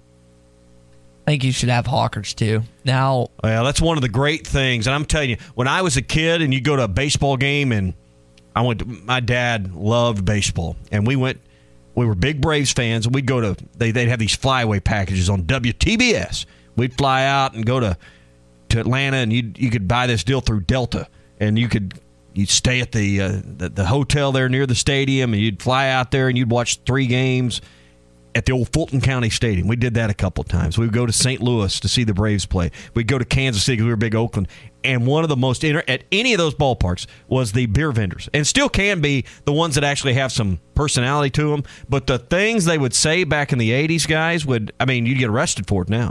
I think you should have hawkers too. Now, well, that's one of the great things. And I'm telling you, when I was a kid and you go to a baseball game, and I went to, my dad loved baseball, and we went, we were big Braves fans, and we'd go to, they, they'd have these flyaway packages on W T B S. We'd fly out and go to, to Atlanta, and you you could buy this deal through Delta, and you could you'd stay at the, uh, the the hotel there near the stadium, and you'd fly out there and you'd watch three games at the old Fulton County Stadium. We did that a couple of times. We would go to Saint Louis to see the Braves play. We'd go to Kansas City because we were big Oakland. And one of the most, inter- at any of those ballparks, was the beer vendors. And still can be the ones that actually have some personality to them. But the things they would say back in the eighties, guys, would, I mean, you'd get arrested for it now.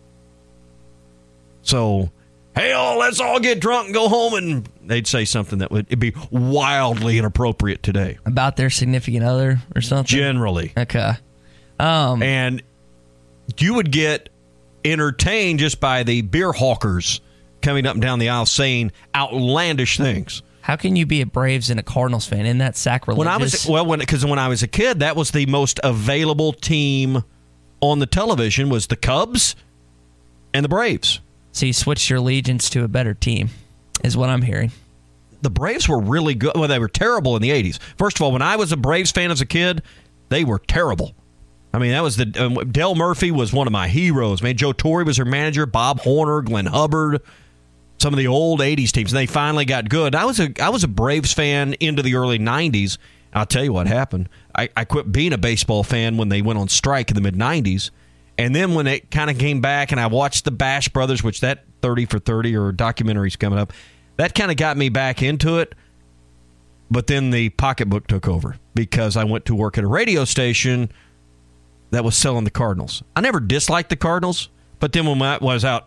So, hey, all, let's all get drunk and go home. And they'd say something that would it'd be wildly inappropriate today. about their significant other or something? Generally. Okay. Um, and you would get entertained just by the beer hawkers coming up and down the aisle saying outlandish things. How can you be a Braves and a Cardinals fan? Isn't that sacrilegious? When I was well, when because when I was a kid, that was the most available team on the television was the Cubs and the Braves. So you switched your allegiance to a better team, is what I'm hearing. The Braves were really good. Well, they were terrible in the eighties. First of all, when I was a Braves fan as a kid, they were terrible. I mean, that was the um, Dale Murphy was one of my heroes. Man, Joe Torre was their manager. Bob Horner, Glenn Hubbard, some of the old eighties teams. And they finally got good. I was a I was a Braves fan into the early nineties. I'll tell you what happened. I, I quit being a baseball fan when they went on strike in the mid nineties. And then when it kind of came back and I watched the Bash Brothers, which that thirty for thirty or documentary's coming up, that kind of got me back into it. But then the pocketbook took over because I went to work at a radio station that was selling the Cardinals. I never disliked the Cardinals, but then when I was out,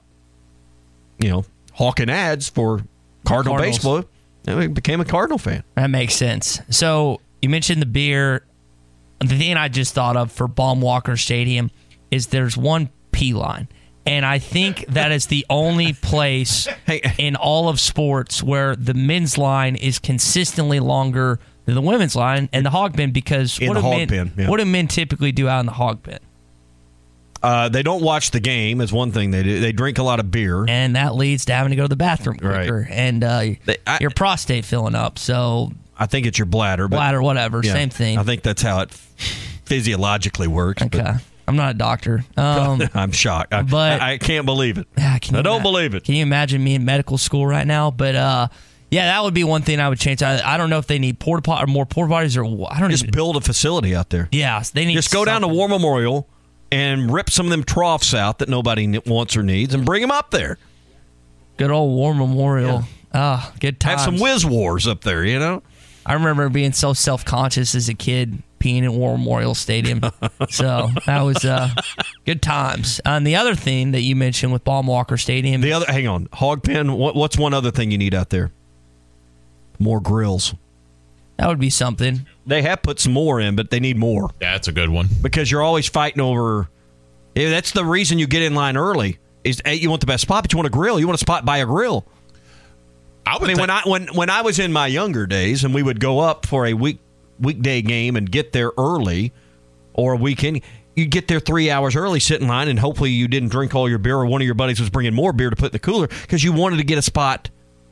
you know, hawking ads for Cardinal Cardinals. baseball, I became a Cardinal fan. That makes sense. So you mentioned the beer. The thing I just thought of for Baum-Walker Stadium is there's one P line. And I think that is the only place hey. in all of sports where the men's line is consistently longer than the women's line and the hog bin, because In what, the do hog men, bin, yeah. what do men typically do out in the hog bin? Uh, they don't watch the game is one thing they do. They drink a lot of beer. And that leads to having to go to the bathroom quicker. Right. And uh, They- I- your prostate filling up. So I think it's your bladder. But, bladder, whatever, yeah, same thing. I think that's how it physiologically works. Okay. But I'm not a doctor. Um, I'm shocked. I, but- I, I can't believe it. Yeah, can I you don't ima- believe it. Can you imagine me in medical school right now? But uh, yeah, that would be one thing I would change. I, I don't know if they need porta pot or more porta potties or wh- I don't Just even. build a facility out there. Yeah, they need. Just go down to something. War Memorial and rip some of them troughs out that nobody ne- wants or needs and bring them up there. Good old War Memorial. Ah, good times. Have some whiz wars up there, you know? I remember being so self conscious as a kid peeing in War Memorial Stadium. So that was uh, good times. And the other thing that you mentioned with Baum-Walker Stadium. The other, hang on, Hog Pen. What, what's one other thing you need out there? More grills. That would be something. They have put some more in, but they need more. Yeah, that's a good one. Because you're always fighting over. Yeah, that's the reason you get in line early. Is A, you want the best spot, but you want a grill. You want a spot by a grill. I, would I mean, think- when I when when I was in my younger days, and we would go up for a week weekday game and get there early, or a weekend, you get there three hours early, sit in line, and hopefully you didn't drink all your beer, or one of your buddies was bringing more beer to put in the cooler because you wanted to get a spot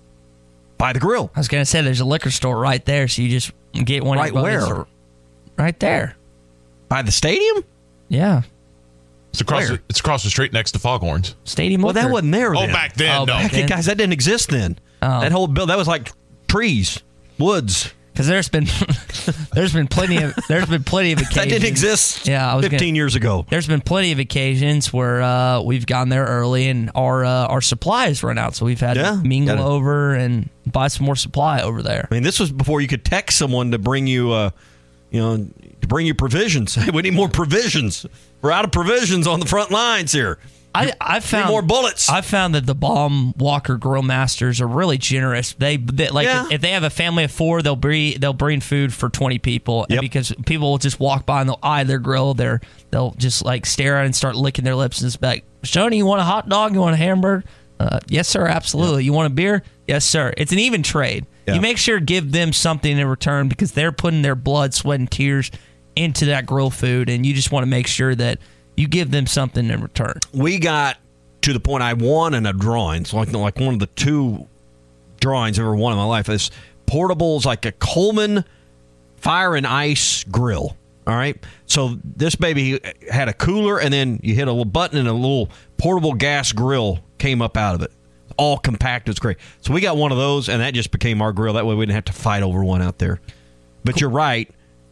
by the grill. I was going to say there's a liquor store right there, so you just get one Right of your buddies. where? Right there. By the stadium? Yeah. It's across, the, it's across the street next to Foghorns. Stadium Well, liquor. that wasn't there Oh, then. back then, Oh, no. back then. Guys, that didn't exist then. Oh. That whole bill, that was like trees, woods. Because there's been there's been plenty of there's been plenty of occasions That didn't exist Yeah, I was fifteen gonna, years ago. There's been plenty of occasions where uh, we've gone there early and our uh, our supplies run out, so we've had Yeah, to mingle gotta- over and buy some more supply over there. I mean, this was before you could text someone to bring you, uh, you know, to bring you provisions. Hey, we need more provisions. We're out of provisions on the front lines here. I I found need more bullets. I found that the Baum-Walker Grill Masters are really generous. They, they like Yeah. if, if they have a family of four, they'll bring they'll bring food for twenty people. And Yep. because people will just walk by and they'll eye their grill, they're they'll just like stare at it and start licking their lips and just be like, Shoney, you want a hot dog? You want a hamburger? Uh, yes, sir. Absolutely. Yep. You want a beer? Yes, sir. It's an even trade. Yeah. You make sure to give them something in return because they're putting their blood, sweat, and tears into that grill food, and you just want to make sure that you give them something in return. We got to the point I won in a drawing. So like, like one of the two drawings I've ever won in my life. This portables, like a Coleman Fire and Ice grill. All right. So this baby had a cooler, and then you hit a little button, and a little portable gas grill came up out of it. All compact. It's great. So we got one of those, and that just became our grill. That way we didn't have to fight over one out there. But you're right.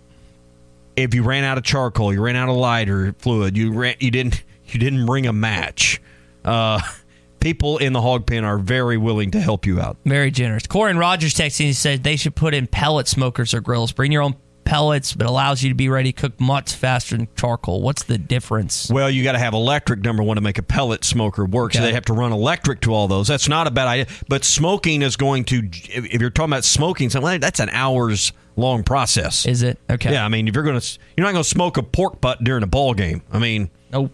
If you ran out of charcoal, you ran out of lighter fluid, you ran, you didn't you didn't bring a match. Uh, people in the hog pen are very willing to help you out. Very generous. Corin Rogers texting, he said they should put in pellet smokers or grills. Bring your own pellets, but allows you to be ready to cook much faster than charcoal. What's the difference? Well, you got to have electric, number one, to make a pellet smoker work. Okay. So they have to run electric to all those. That's not a bad idea. But smoking is going to, if you're talking about smoking something, that's an hours long process. Is it? Okay. Yeah, I mean, if you're going to, you're not going to smoke a pork butt during a ball game. I mean, nope.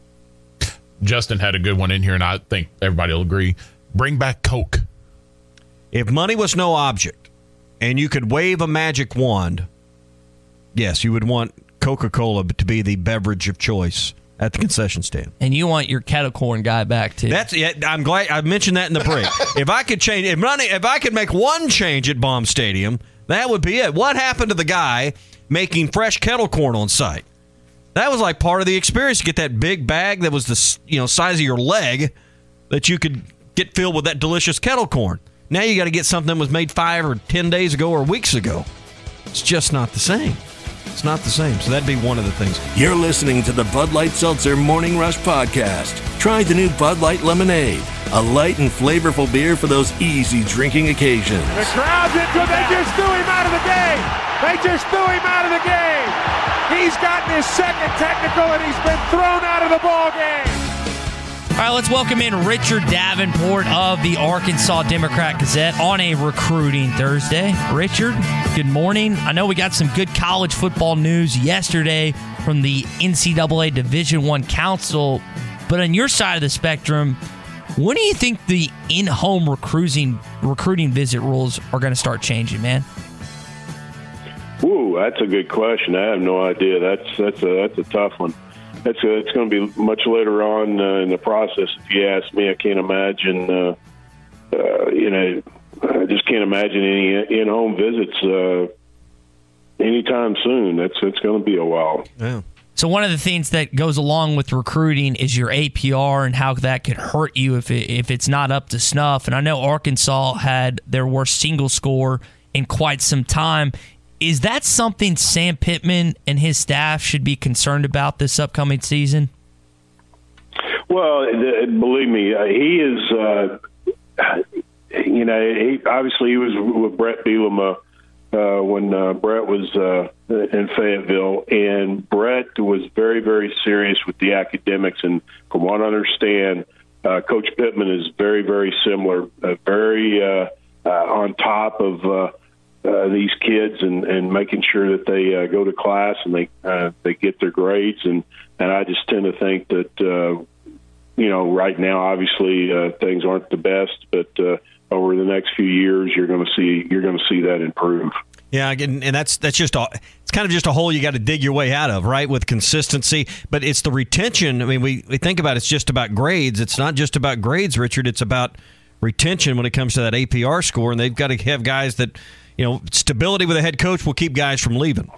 Justin had a good one in here, and I think everybody will agree. Bring back Coke. If money was no object and you could wave a magic wand, yes, you would want Coca-Cola to be the beverage of choice at the concession stand. And you want your kettle corn guy back too. That's yeah, I'm glad I mentioned that in the break. If I could change if money if I could make one change at Baum Stadium, that would be it. What happened to the guy making fresh kettle corn on site? That was like part of the experience, to get that big bag that was the you know size of your leg that you could get filled with that delicious kettle corn. Now you got to get something that was made five or ten days ago or weeks ago. It's just not the same. It's not the same. So that'd be one of the things. You're listening to the Bud Light Seltzer Morning Rush Podcast. Try the new Bud Light Lemonade, a light and flavorful beer for those easy drinking occasions. The crowd's into it. They just threw him out of the game. They just threw him out of the game. He's gotten his second technical, and he's been thrown out of the ball game. All right, let's welcome in Richard Davenport of the Arkansas Democrat Gazette on a recruiting Thursday. Richard, good morning. I know we got some good college football news yesterday from the N C double A Division I Council, but on your side of the spectrum, when do you think the in-home recruiting recruiting visit rules are going to start changing, man? Ooh, that's a good question. I have no idea. That's that's a that's a tough one. That's a, it's going to be much later on uh, in the process. If you ask me, I can't imagine. Uh, uh, you know, I just can't imagine any in-home visits uh, anytime soon. That's it's going to be a while. Yeah. So one of the things that goes along with recruiting is your A P R and how that could hurt you if it, if it's not up to snuff. And I know Arkansas had their worst single score in quite some time. Is that something Sam Pittman and his staff should be concerned about this upcoming season? Well, believe me, he is. Uh, you know, he, obviously he was with Brett Bielema uh, when uh, Brett was uh, in Fayetteville, and Brett was very, very serious with the academics. And from what I understand, uh, Coach Pittman is very, very similar, uh, very uh, uh, on top of uh, uh, these kids and, and making sure that they uh, go to class and they uh, they get their grades. And, and I just tend to think that, uh, you know, right now, obviously, uh, things aren't the best, but uh, over the next few years, you're going to see you're going to see that improve. Yeah, and, and that's that's just a, it's kind of just a hole you got to dig your way out of, right? With consistency, but it's the retention. I mean, we, we think about it, it's just about grades. It's not just about grades, Richard. It's about retention when it comes to that A P R score, and they've got to have guys that, you know, stability with a head coach will keep guys from leaving.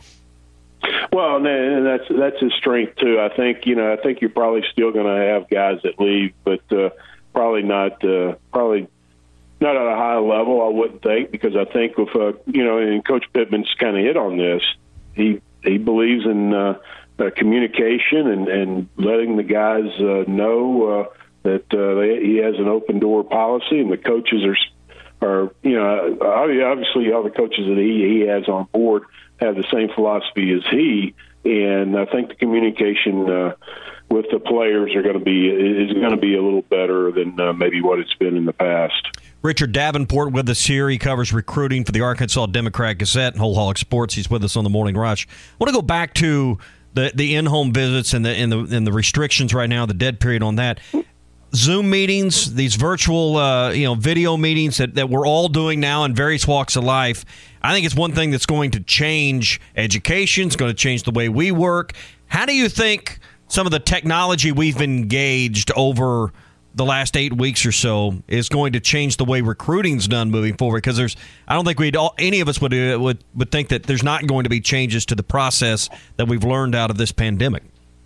Well, and that's that's his strength too. I think you know I think you're probably still going to have guys that leave, but uh, probably not uh, probably. Not at a high level, I wouldn't think, because I think with uh, you know, and Coach Pittman's kind of hit on this. He he believes in uh, uh, communication and, and letting the guys uh, know uh, that uh, they, he has an open door policy, and the coaches are are you know obviously all the coaches that he, he has on board have the same philosophy as he, and I think the communication uh, with the players are going to be is going to be a little better than uh, maybe what it's been in the past. Richard Davenport with us here. He covers recruiting for the Arkansas Democrat-Gazette and Whole Hog Sports. He's with us on the Morning Rush. I want to go back to the the in-home visits and the and the and the restrictions right now, the dead period on that. Zoom meetings, these virtual uh, you know video meetings that, that we're all doing now in various walks of life. I think it's one thing that's going to change education. It's going to change the way we work. How do you think some of the technology we've engaged over the last eight weeks or so is going to change the way recruiting's done moving forward? Because there's, I don't think we'd all, any of us would, uh, would would think that there's not going to be changes to the process that we've learned out of this pandemic.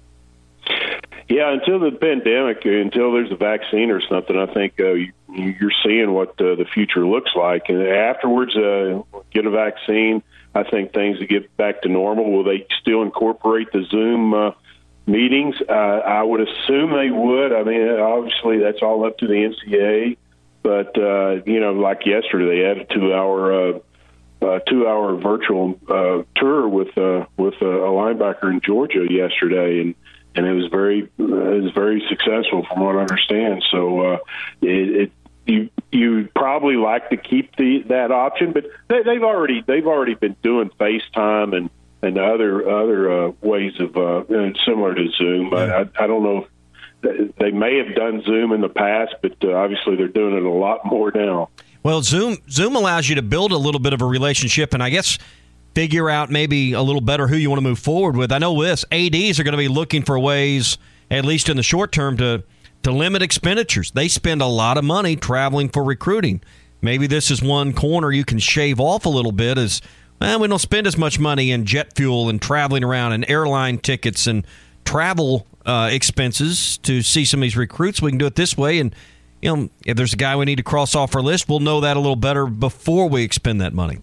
Yeah, until the pandemic, until there's a vaccine or something, I think uh, you, you're seeing what uh, the future looks like. And afterwards, uh, get a vaccine, I think things will get back to normal. Will they still incorporate the Zoom uh, meetings? Uh, I would assume they would. I mean, obviously that's all up to the N C double A. But uh, you know, like yesterday, they had a two-hour, uh, uh, two-hour virtual uh, tour with uh, with uh, a linebacker in Georgia yesterday, and and it was very it was very successful from what I understand. So uh, it, it you you probably like to keep the that option, but they, they've already they've already been doing FaceTime and. and other other uh, ways of uh, similar to Zoom. I, I, I don't know if they may have done Zoom in the past, but uh, obviously they're doing it a lot more now. Well, Zoom Zoom allows you to build a little bit of a relationship, and I guess figure out maybe a little better who you want to move forward with. I know this A Ds are going to be looking for ways, at least in the short term, to to limit expenditures. They spend a lot of money traveling for recruiting. Maybe this is one corner you can shave off a little bit as. Well, we don't spend as much money in jet fuel and traveling around and airline tickets and travel uh, expenses to see some of these recruits. We can do it this way. And, you know, if there's a guy we need to cross off our list, we'll know that a little better before we expend that money.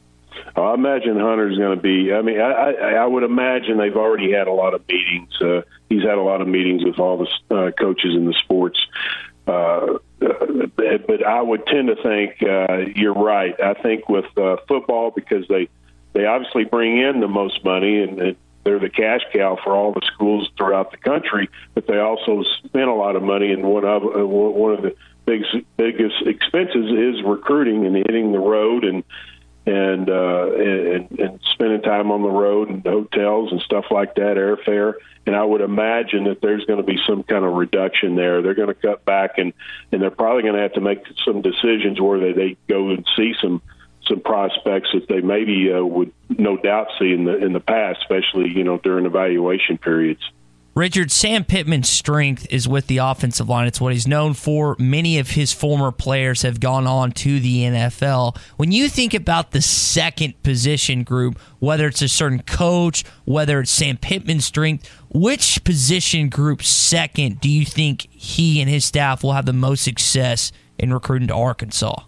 I imagine Hunter's going to be, I mean, I, I, I would imagine they've already had a lot of meetings. Uh, he's had a lot of meetings with all the uh, coaches in the sports. Uh, but I would tend to think uh, you're right. I think with uh, football, because they they obviously bring in the most money and, and they're the cash cow for all the schools throughout the country, but they also spend a lot of money. And one of uh, one of the biggest biggest expenses is recruiting and hitting the road and and uh, and, and spending time on the road and hotels and stuff like that, airfare. And I would imagine that there's going to be some kind of reduction there. They're going to cut back, and, and they're probably going to have to make some decisions where they, they go and see some some prospects that they maybe uh, would no doubt see in the in the past, especially you know during evaluation periods. Richard, Sam Pittman's strength is with the offensive line. It's what he's known for. Many of his former players have gone on to the N F L. When you think about the second position group, whether it's a certain coach, whether it's Sam Pittman's strength, which position group second do you think he and his staff will have the most success in recruiting to Arkansas?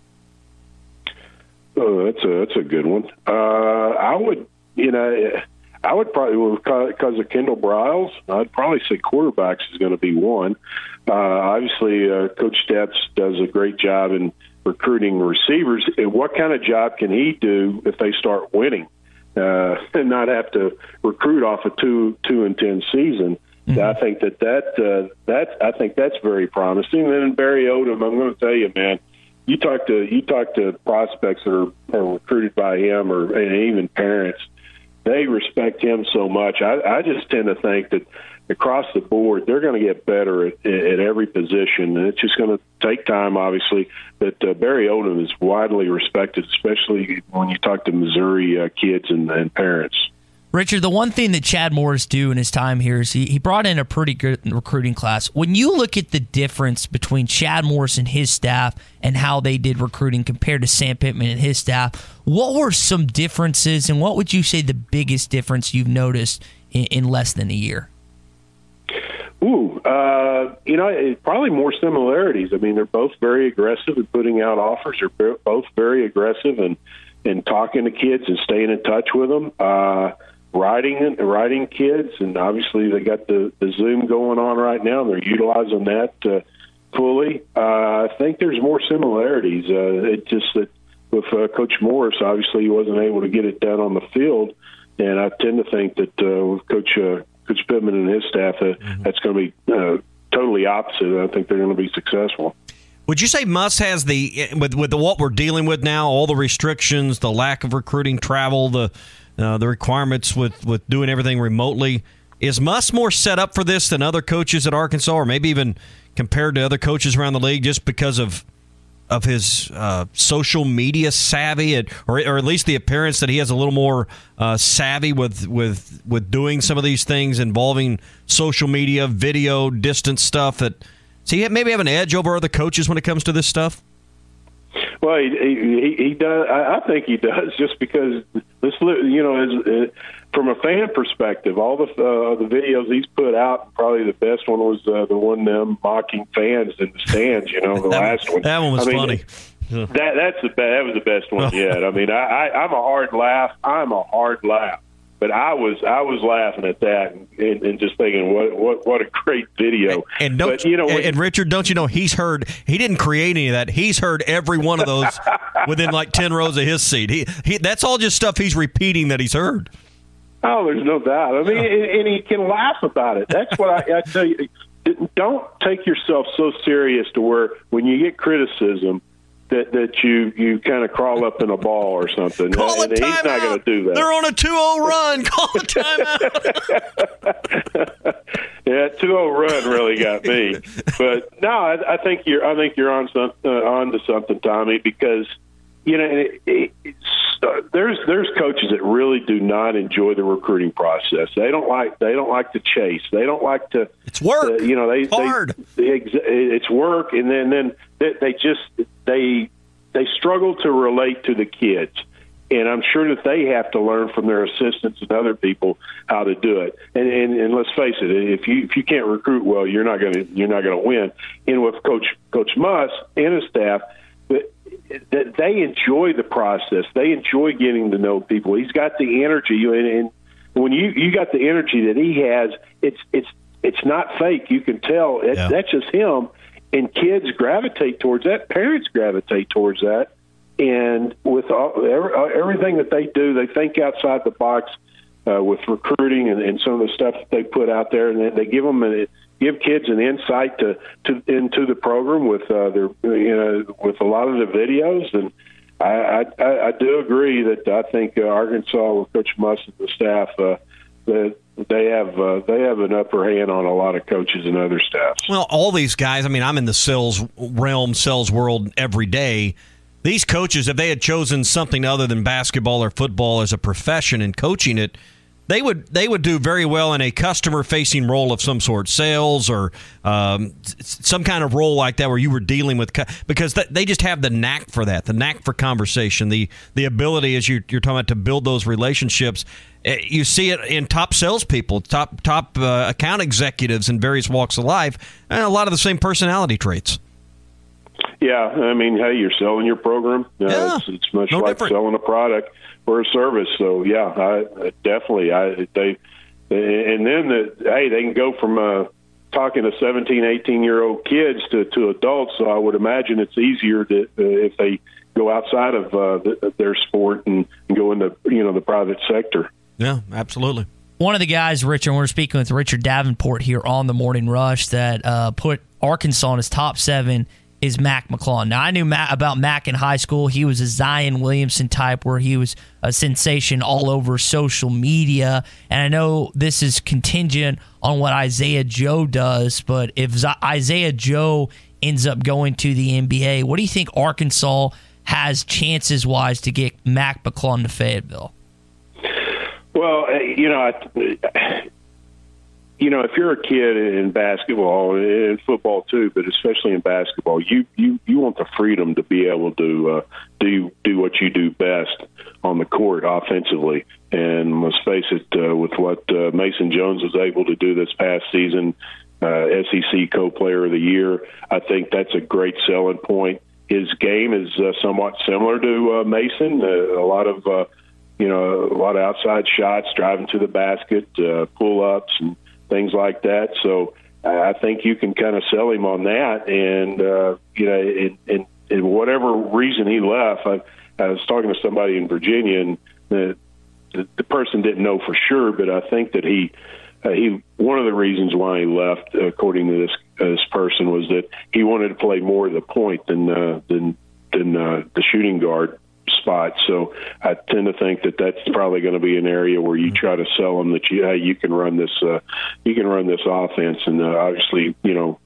Oh, that's a that's a good one. Uh, I would, you know. I would probably, because of Kendall Briles, I'd probably say quarterbacks is going to be one. Uh, obviously, uh, Coach Stepps does a great job in recruiting receivers. What kind of job can he do if they start winning? uh, and not have to recruit off a two two and ten season. Mm-hmm. I think that that uh, that I think that's very promising. And then Barry Odom, I'm going to tell you, man, you talk to you talk to prospects that are, are recruited by him, or and even parents. They respect him so much. I, I just tend to think that across the board, they're going to get better at, at every position, and it's just going to take time, obviously. But uh, Barry Odom is widely respected, especially when you talk to Missouri uh, kids and, and parents. Richard, the one thing that Chad Morris do in his time here is he, he brought in a pretty good recruiting class. When you look at the difference between Chad Morris and his staff and how they did recruiting compared to Sam Pittman and his staff, what were some differences, and what would you say the biggest difference you've noticed in, in less than a year? Ooh, uh, you know, it, probably more similarities. I mean, they're both very aggressive in putting out offers. They're both very aggressive in, in talking to kids and staying in touch with them. Uh, writing writing kids, and obviously they got the, the Zoom going on right now, and they're utilizing that uh, fully. Uh, I think there's more similarities. Uh, it's just that with uh, Coach Morris, obviously he wasn't able to get it done on the field, and I tend to think that uh, with Coach uh, Coach Pittman and his staff, uh, mm-hmm. that's going to be uh, totally opposite. I think they're going to be successful. Would you say Muss has the with with the, what we're dealing with now, all the restrictions, the lack of recruiting travel, the Uh, the requirements with, with doing everything remotely. Is Muss more set up for this than other coaches at Arkansas, or maybe even compared to other coaches around the league, just because of of his uh, social media savvy, at, or, or at least the appearance that he has a little more uh, savvy with, with, with doing some of these things involving social media, video, distance stuff? That, does he maybe have an edge over other coaches when it comes to this stuff? Well, he, he, he does. I think he does, just because this, you know, as, uh, from a fan perspective, all the uh, the videos he's put out, probably the best one was uh, the one them mocking fans in the stands. You know, the that, last one. That one was I mean, funny. That that's the that was the best one yet. I mean, I, I I'm a hard laugh. I'm a hard laugh. But I was I was laughing at that and, and, and just thinking, what what what a great video. And don't but, you know, and, and Richard, don't you know he's heard? He didn't create any of that. He's heard every one of those within like ten rows of his seat. He, he that's all just stuff he's repeating that he's heard. Oh, there's no doubt. I mean, and, and he can laugh about it. That's what I, I tell you. Don't take yourself so serious to where when you get criticism, that that you, you kind of crawl up in a ball or something. Call and a he's not going to do that. They're on a two oh run. Call a timeout. Yeah, two oh run really got me. But no, I, I think you're I think you're on some, uh, on to something, Tommy, because you know it, it, it's, uh, there's there's coaches that really do not enjoy the recruiting process. They don't like they don't like to chase. They don't like to. It's work. Uh, you know, they it's hard. They, they, it's work, and then then they, they just they they struggle to relate to the kids. And I'm sure that they have to learn from their assistants and other people how to do it. And, and, and let's face it, if you if you can't recruit well, you're not going to you're not going to win. And with Coach Coach Muss and his staff, that they enjoy the process. They enjoy getting to know people. He's got the energy, and, and when you you got the energy that he has, it's it's it's not fake. You can tell it, yeah. That's just him. And kids gravitate towards that. Parents gravitate towards that. And with all, everything that they do, they think outside the box uh, with recruiting and, and some of the stuff that they put out there, and they give them a, give kids an insight to, to into the program with uh, their you know with a lot of the videos. And I, I, I do agree that I think uh, Arkansas with Coach Muss and the staff uh, that they have uh, they have an upper hand on a lot of coaches and other staffs. Well, all these guys. I mean, I'm in the sales realm, sales world every day. These coaches, if they had chosen something other than basketball or football as a profession and coaching it, they would they would do very well in a customer-facing role of some sort, sales or um, some kind of role like that where you were dealing with – because they just have the knack for that, the knack for conversation, the the ability, as you're, you're talking about, to build those relationships. You see it in top salespeople, top, top uh, account executives in various walks of life, and a lot of the same personality traits. Yeah, I mean, hey, you're selling your program. Uh, yeah, it's, it's much no like different. selling a product or a service. So, yeah, I, definitely. I they and then the, hey, they can go from uh, talking to seventeen, eighteen year old kids to, to adults. So I would imagine it's easier to uh, if they go outside of uh, the, their sport and, and go into you know the private sector. Yeah, absolutely. One of the guys, Richard, we're speaking with Richard Davenport here on the Morning Rush, that uh, put Arkansas in his top seven is Mac McClung. Now, I knew Mac, about Mac in high school. He was a Zion Williamson type where he was a sensation all over social media. And I know this is contingent on what Isaiah Joe does, but if Z- Isaiah Joe ends up going to the N B A, what do you think Arkansas has chances-wise to get Mac McClung to Fayetteville? Well, you know, I, you know, if you're a kid in basketball and in football too, but especially in basketball, you you, you want the freedom to be able to uh, do do what you do best on the court offensively. And let's face it, uh, with what uh, Mason Jones was able to do this past season, uh, S E C Co-Player of the Year, I think that's a great selling point. His game is uh, somewhat similar to uh, Mason. Uh, a lot of uh, you know, a lot of outside shots, driving to the basket, uh, pull-ups, and things like that. So I think you can kind of sell him on that. And, uh, you know, in, in, in whatever reason he left, I, I was talking to somebody in Virginia, and the, the, the person didn't know for sure, but I think that he, uh, he one of the reasons why he left, according to this uh, this person, was that he wanted to play more of the point than, uh, than, than uh, the shooting guard spot. So I tend to think that that's probably going to be an area where you try to sell them that you, hey, you can run this, uh, you can run this offense, and uh, obviously, you know,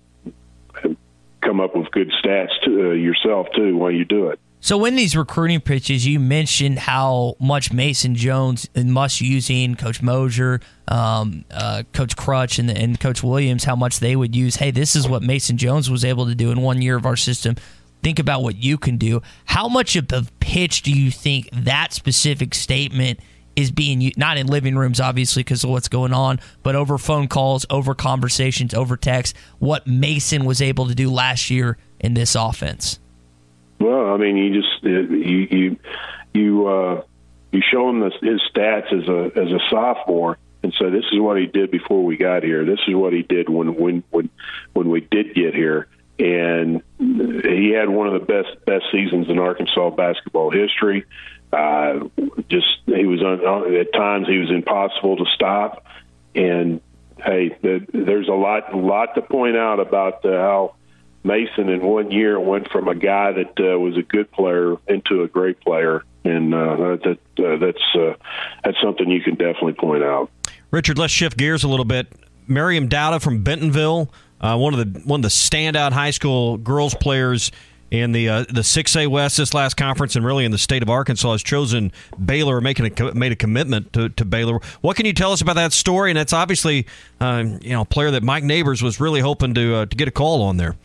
come up with good stats to, uh, yourself too while you do it. So in these recruiting pitches, you mentioned how much Mason Jones must using Coach Mosier, um, uh, Coach Crutch, and, and Coach Williams, how much they would use. Hey, this is what Mason Jones was able to do in one year of our system. Think about what you can do. How much of a pitch do you think that specific statement is being used, not in living rooms, obviously, because of what's going on, but over phone calls, over conversations, over text, what Mason was able to do last year in this offense? Well, I mean, you just you you you, uh, you show him this, his stats as a as a sophomore, and so this is what he did before we got here. This is what he did when when when when we did get here. And he had one of the best best seasons in Arkansas basketball history. Uh, just he was on, at times he was impossible to stop. And hey, the, there's a lot lot to point out about uh, how Mason in one year went from a guy that uh, was a good player into a great player, and uh, that uh, that's uh, that's something you can definitely point out. Richard, let's shift gears a little bit. Miriam Dowda from Bentonville. Uh, one of the one of the standout high school girls players in the uh, the six A West this last conference, and really in the state of Arkansas, has chosen Baylor, making a made a commitment to, to Baylor. What can you tell us about that story? And that's obviously uh, you know a player that Mike Neighbors was really hoping to uh, to get a call on there.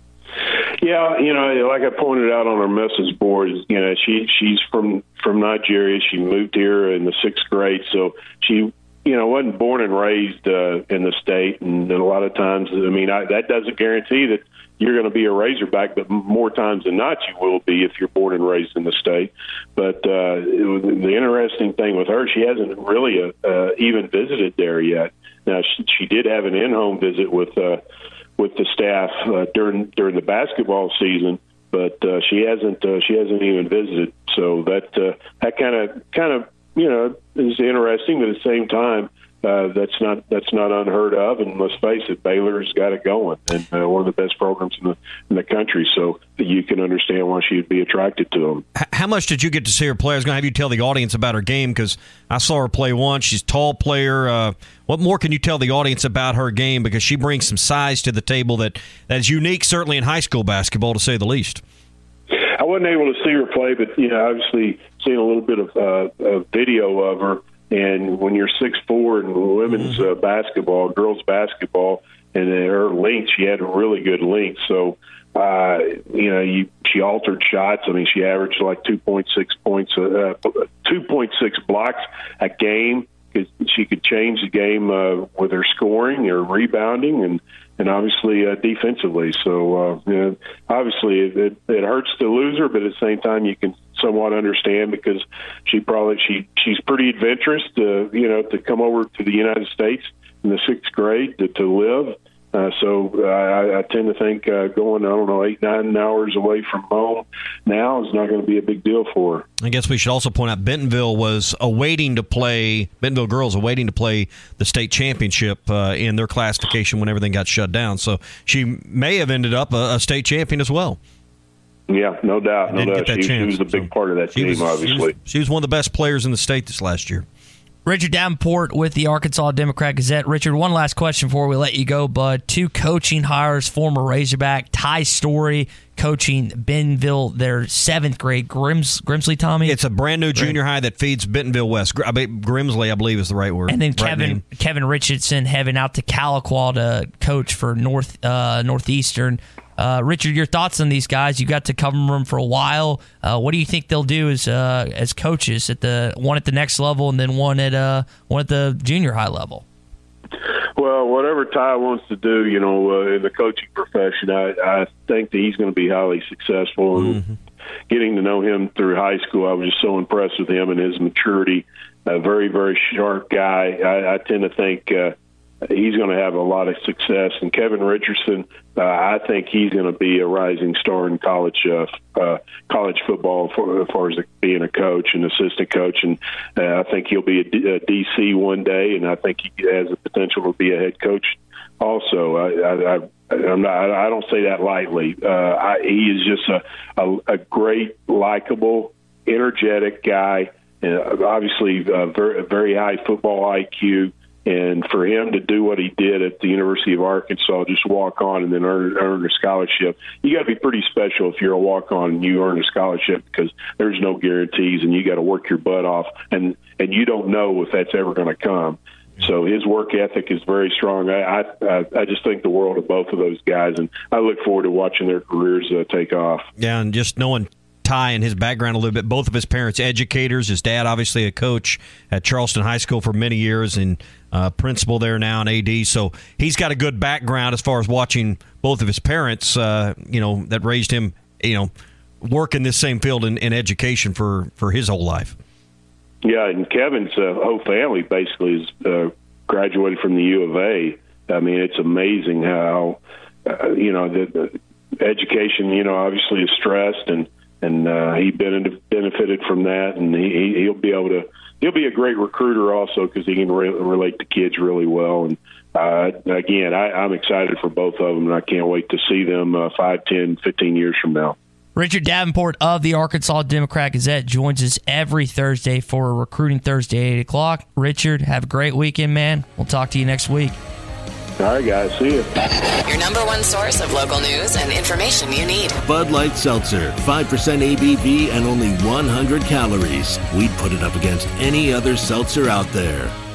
Yeah, you know, like I pointed out on our message board, you know, she she's from from Nigeria. She moved here in the sixth grade, so she. You know, wasn't born and raised uh, in the state, and, and a lot of times, I mean, I, that doesn't guarantee that you're going to be a Razorback, but more times than not, you will be if you're born and raised in the state. But uh, it was, the interesting thing with her, she hasn't really uh, uh, even visited there yet. Now, she, she did have an in-home visit with uh, with the staff uh, during during the basketball season, but uh, she hasn't uh, she hasn't even visited. So that uh, that kind of kind of. You know, is interesting, but at the same time, uh, that's not that's not unheard of. And let's face it, Baylor's got it going, and uh, one of the best programs in the in the country. So you can understand why she'd be attracted to them. How much did you get to see her play? I was going to have you tell the audience about her game, because I saw her play once. She's a tall player. Uh, what more can you tell the audience about her game? Because she brings some size to the table that that is unique, certainly in high school basketball, to say the least. I wasn't able to see her play, but you know, obviously seeing a little bit of uh, a video of her. And when you're six foot four in women's uh, basketball, girls basketball, and her length, she had a really good length. So, uh, you know, you, she altered shots. I mean, she averaged like two point six points, uh, two point six blocks a game. She could change the game uh, with her scoring or rebounding, and and obviously uh, defensively. So, uh, you know, obviously it, it, it hurts to lose her, but at the same time you can somewhat understand, because she probably she she's pretty adventurous to you know to come over to the United States in the sixth grade to, to live. Uh, so uh, I, I tend to think uh, going, I don't know, eight, nine hours away from home now is not going to be a big deal for her. I guess we should also point out Bentonville was awaiting to play, Bentonville girls awaiting to play the state championship uh, in their classification when everything got shut down. So she may have ended up a, a state champion as well. Yeah, no doubt. No doubt. She, she was a big so part of that team, was, obviously. She was, she was one of the best players in the state this last year. Richard Davenport with the Arkansas Democrat-Gazette. Richard, one last question before we let you go, bud. Two coaching hires, former Razorback, Ty Story coaching Bentonville, their seventh grade. Grims, Grimsley, Tommy? It's a brand new junior high that feeds Bentonville West. Gr- I mean, Grimsley, I believe, is the right word. And then right Kevin name. Kevin Richardson heading out to Caliquaw to coach for North uh, Northeastern. Uh, Richard, your thoughts on these guys? You got to cover them for a while. Uh, what do you think they'll do as uh, as coaches at the one at the next level and then one at uh, one at the junior high level? Well, whatever Ty wants to do, you know, uh, in the coaching profession, I, I think that he's going to be highly successful. And mm-hmm. getting to know him through high school, I was just so impressed with him and his maturity. A very, very sharp guy. I, I tend to think uh, he's going to have a lot of success. And Kevin Richardson, uh, I think he's going to be a rising star in college uh, uh, college football for, as far as being a coach and assistant coach. And uh, I think he'll be a, D- a D C one day, and I think he has the potential to be a head coach also. I, I, I, I'm not, I don't say that lightly. Uh, I, he is just a, a, a great, likable, energetic guy, and obviously uh, very, very high football I Q. And for him to do what he did at the University of Arkansas, just walk on and then earn, earn a scholarship, you got to be pretty special if you're a walk on and you earn a scholarship, because there's no guarantees and you got to work your butt off, and and you don't know if that's ever going to come. So his work ethic is very strong. I, I I just think the world of both of those guys, and I look forward to watching their careers uh, take off. Yeah, and just knowing Ty and his background a little bit. Both of his parents educators. His dad, obviously, a coach at Charleston High School for many years and uh, principal there now in A D. So he's got a good background as far as watching both of his parents, uh, you know, that raised him, you know, work in this same field in, in education for, for his whole life. Yeah, and Kevin's uh, whole family basically is uh, graduated from the U of A. I mean, it's amazing how, uh, you know, the, the education, you know, obviously is stressed, and And uh, he benefited from that, and he, he'll be able to. He'll be a great recruiter also, because he can re- relate to kids really well. And uh, again, I, I'm excited for both of them, and I can't wait to see them uh, five, ten, fifteen years from now. Richard Davenport of the Arkansas Democrat-Gazette joins us every Thursday for Recruiting Thursday at eight o'clock. Richard, have a great weekend, man. We'll talk to you next week. All right, guys. See you. Your number one source of local news and information you need. Bud Light Seltzer, five percent A B V and only one hundred calories. We'd put it up against any other seltzer out there.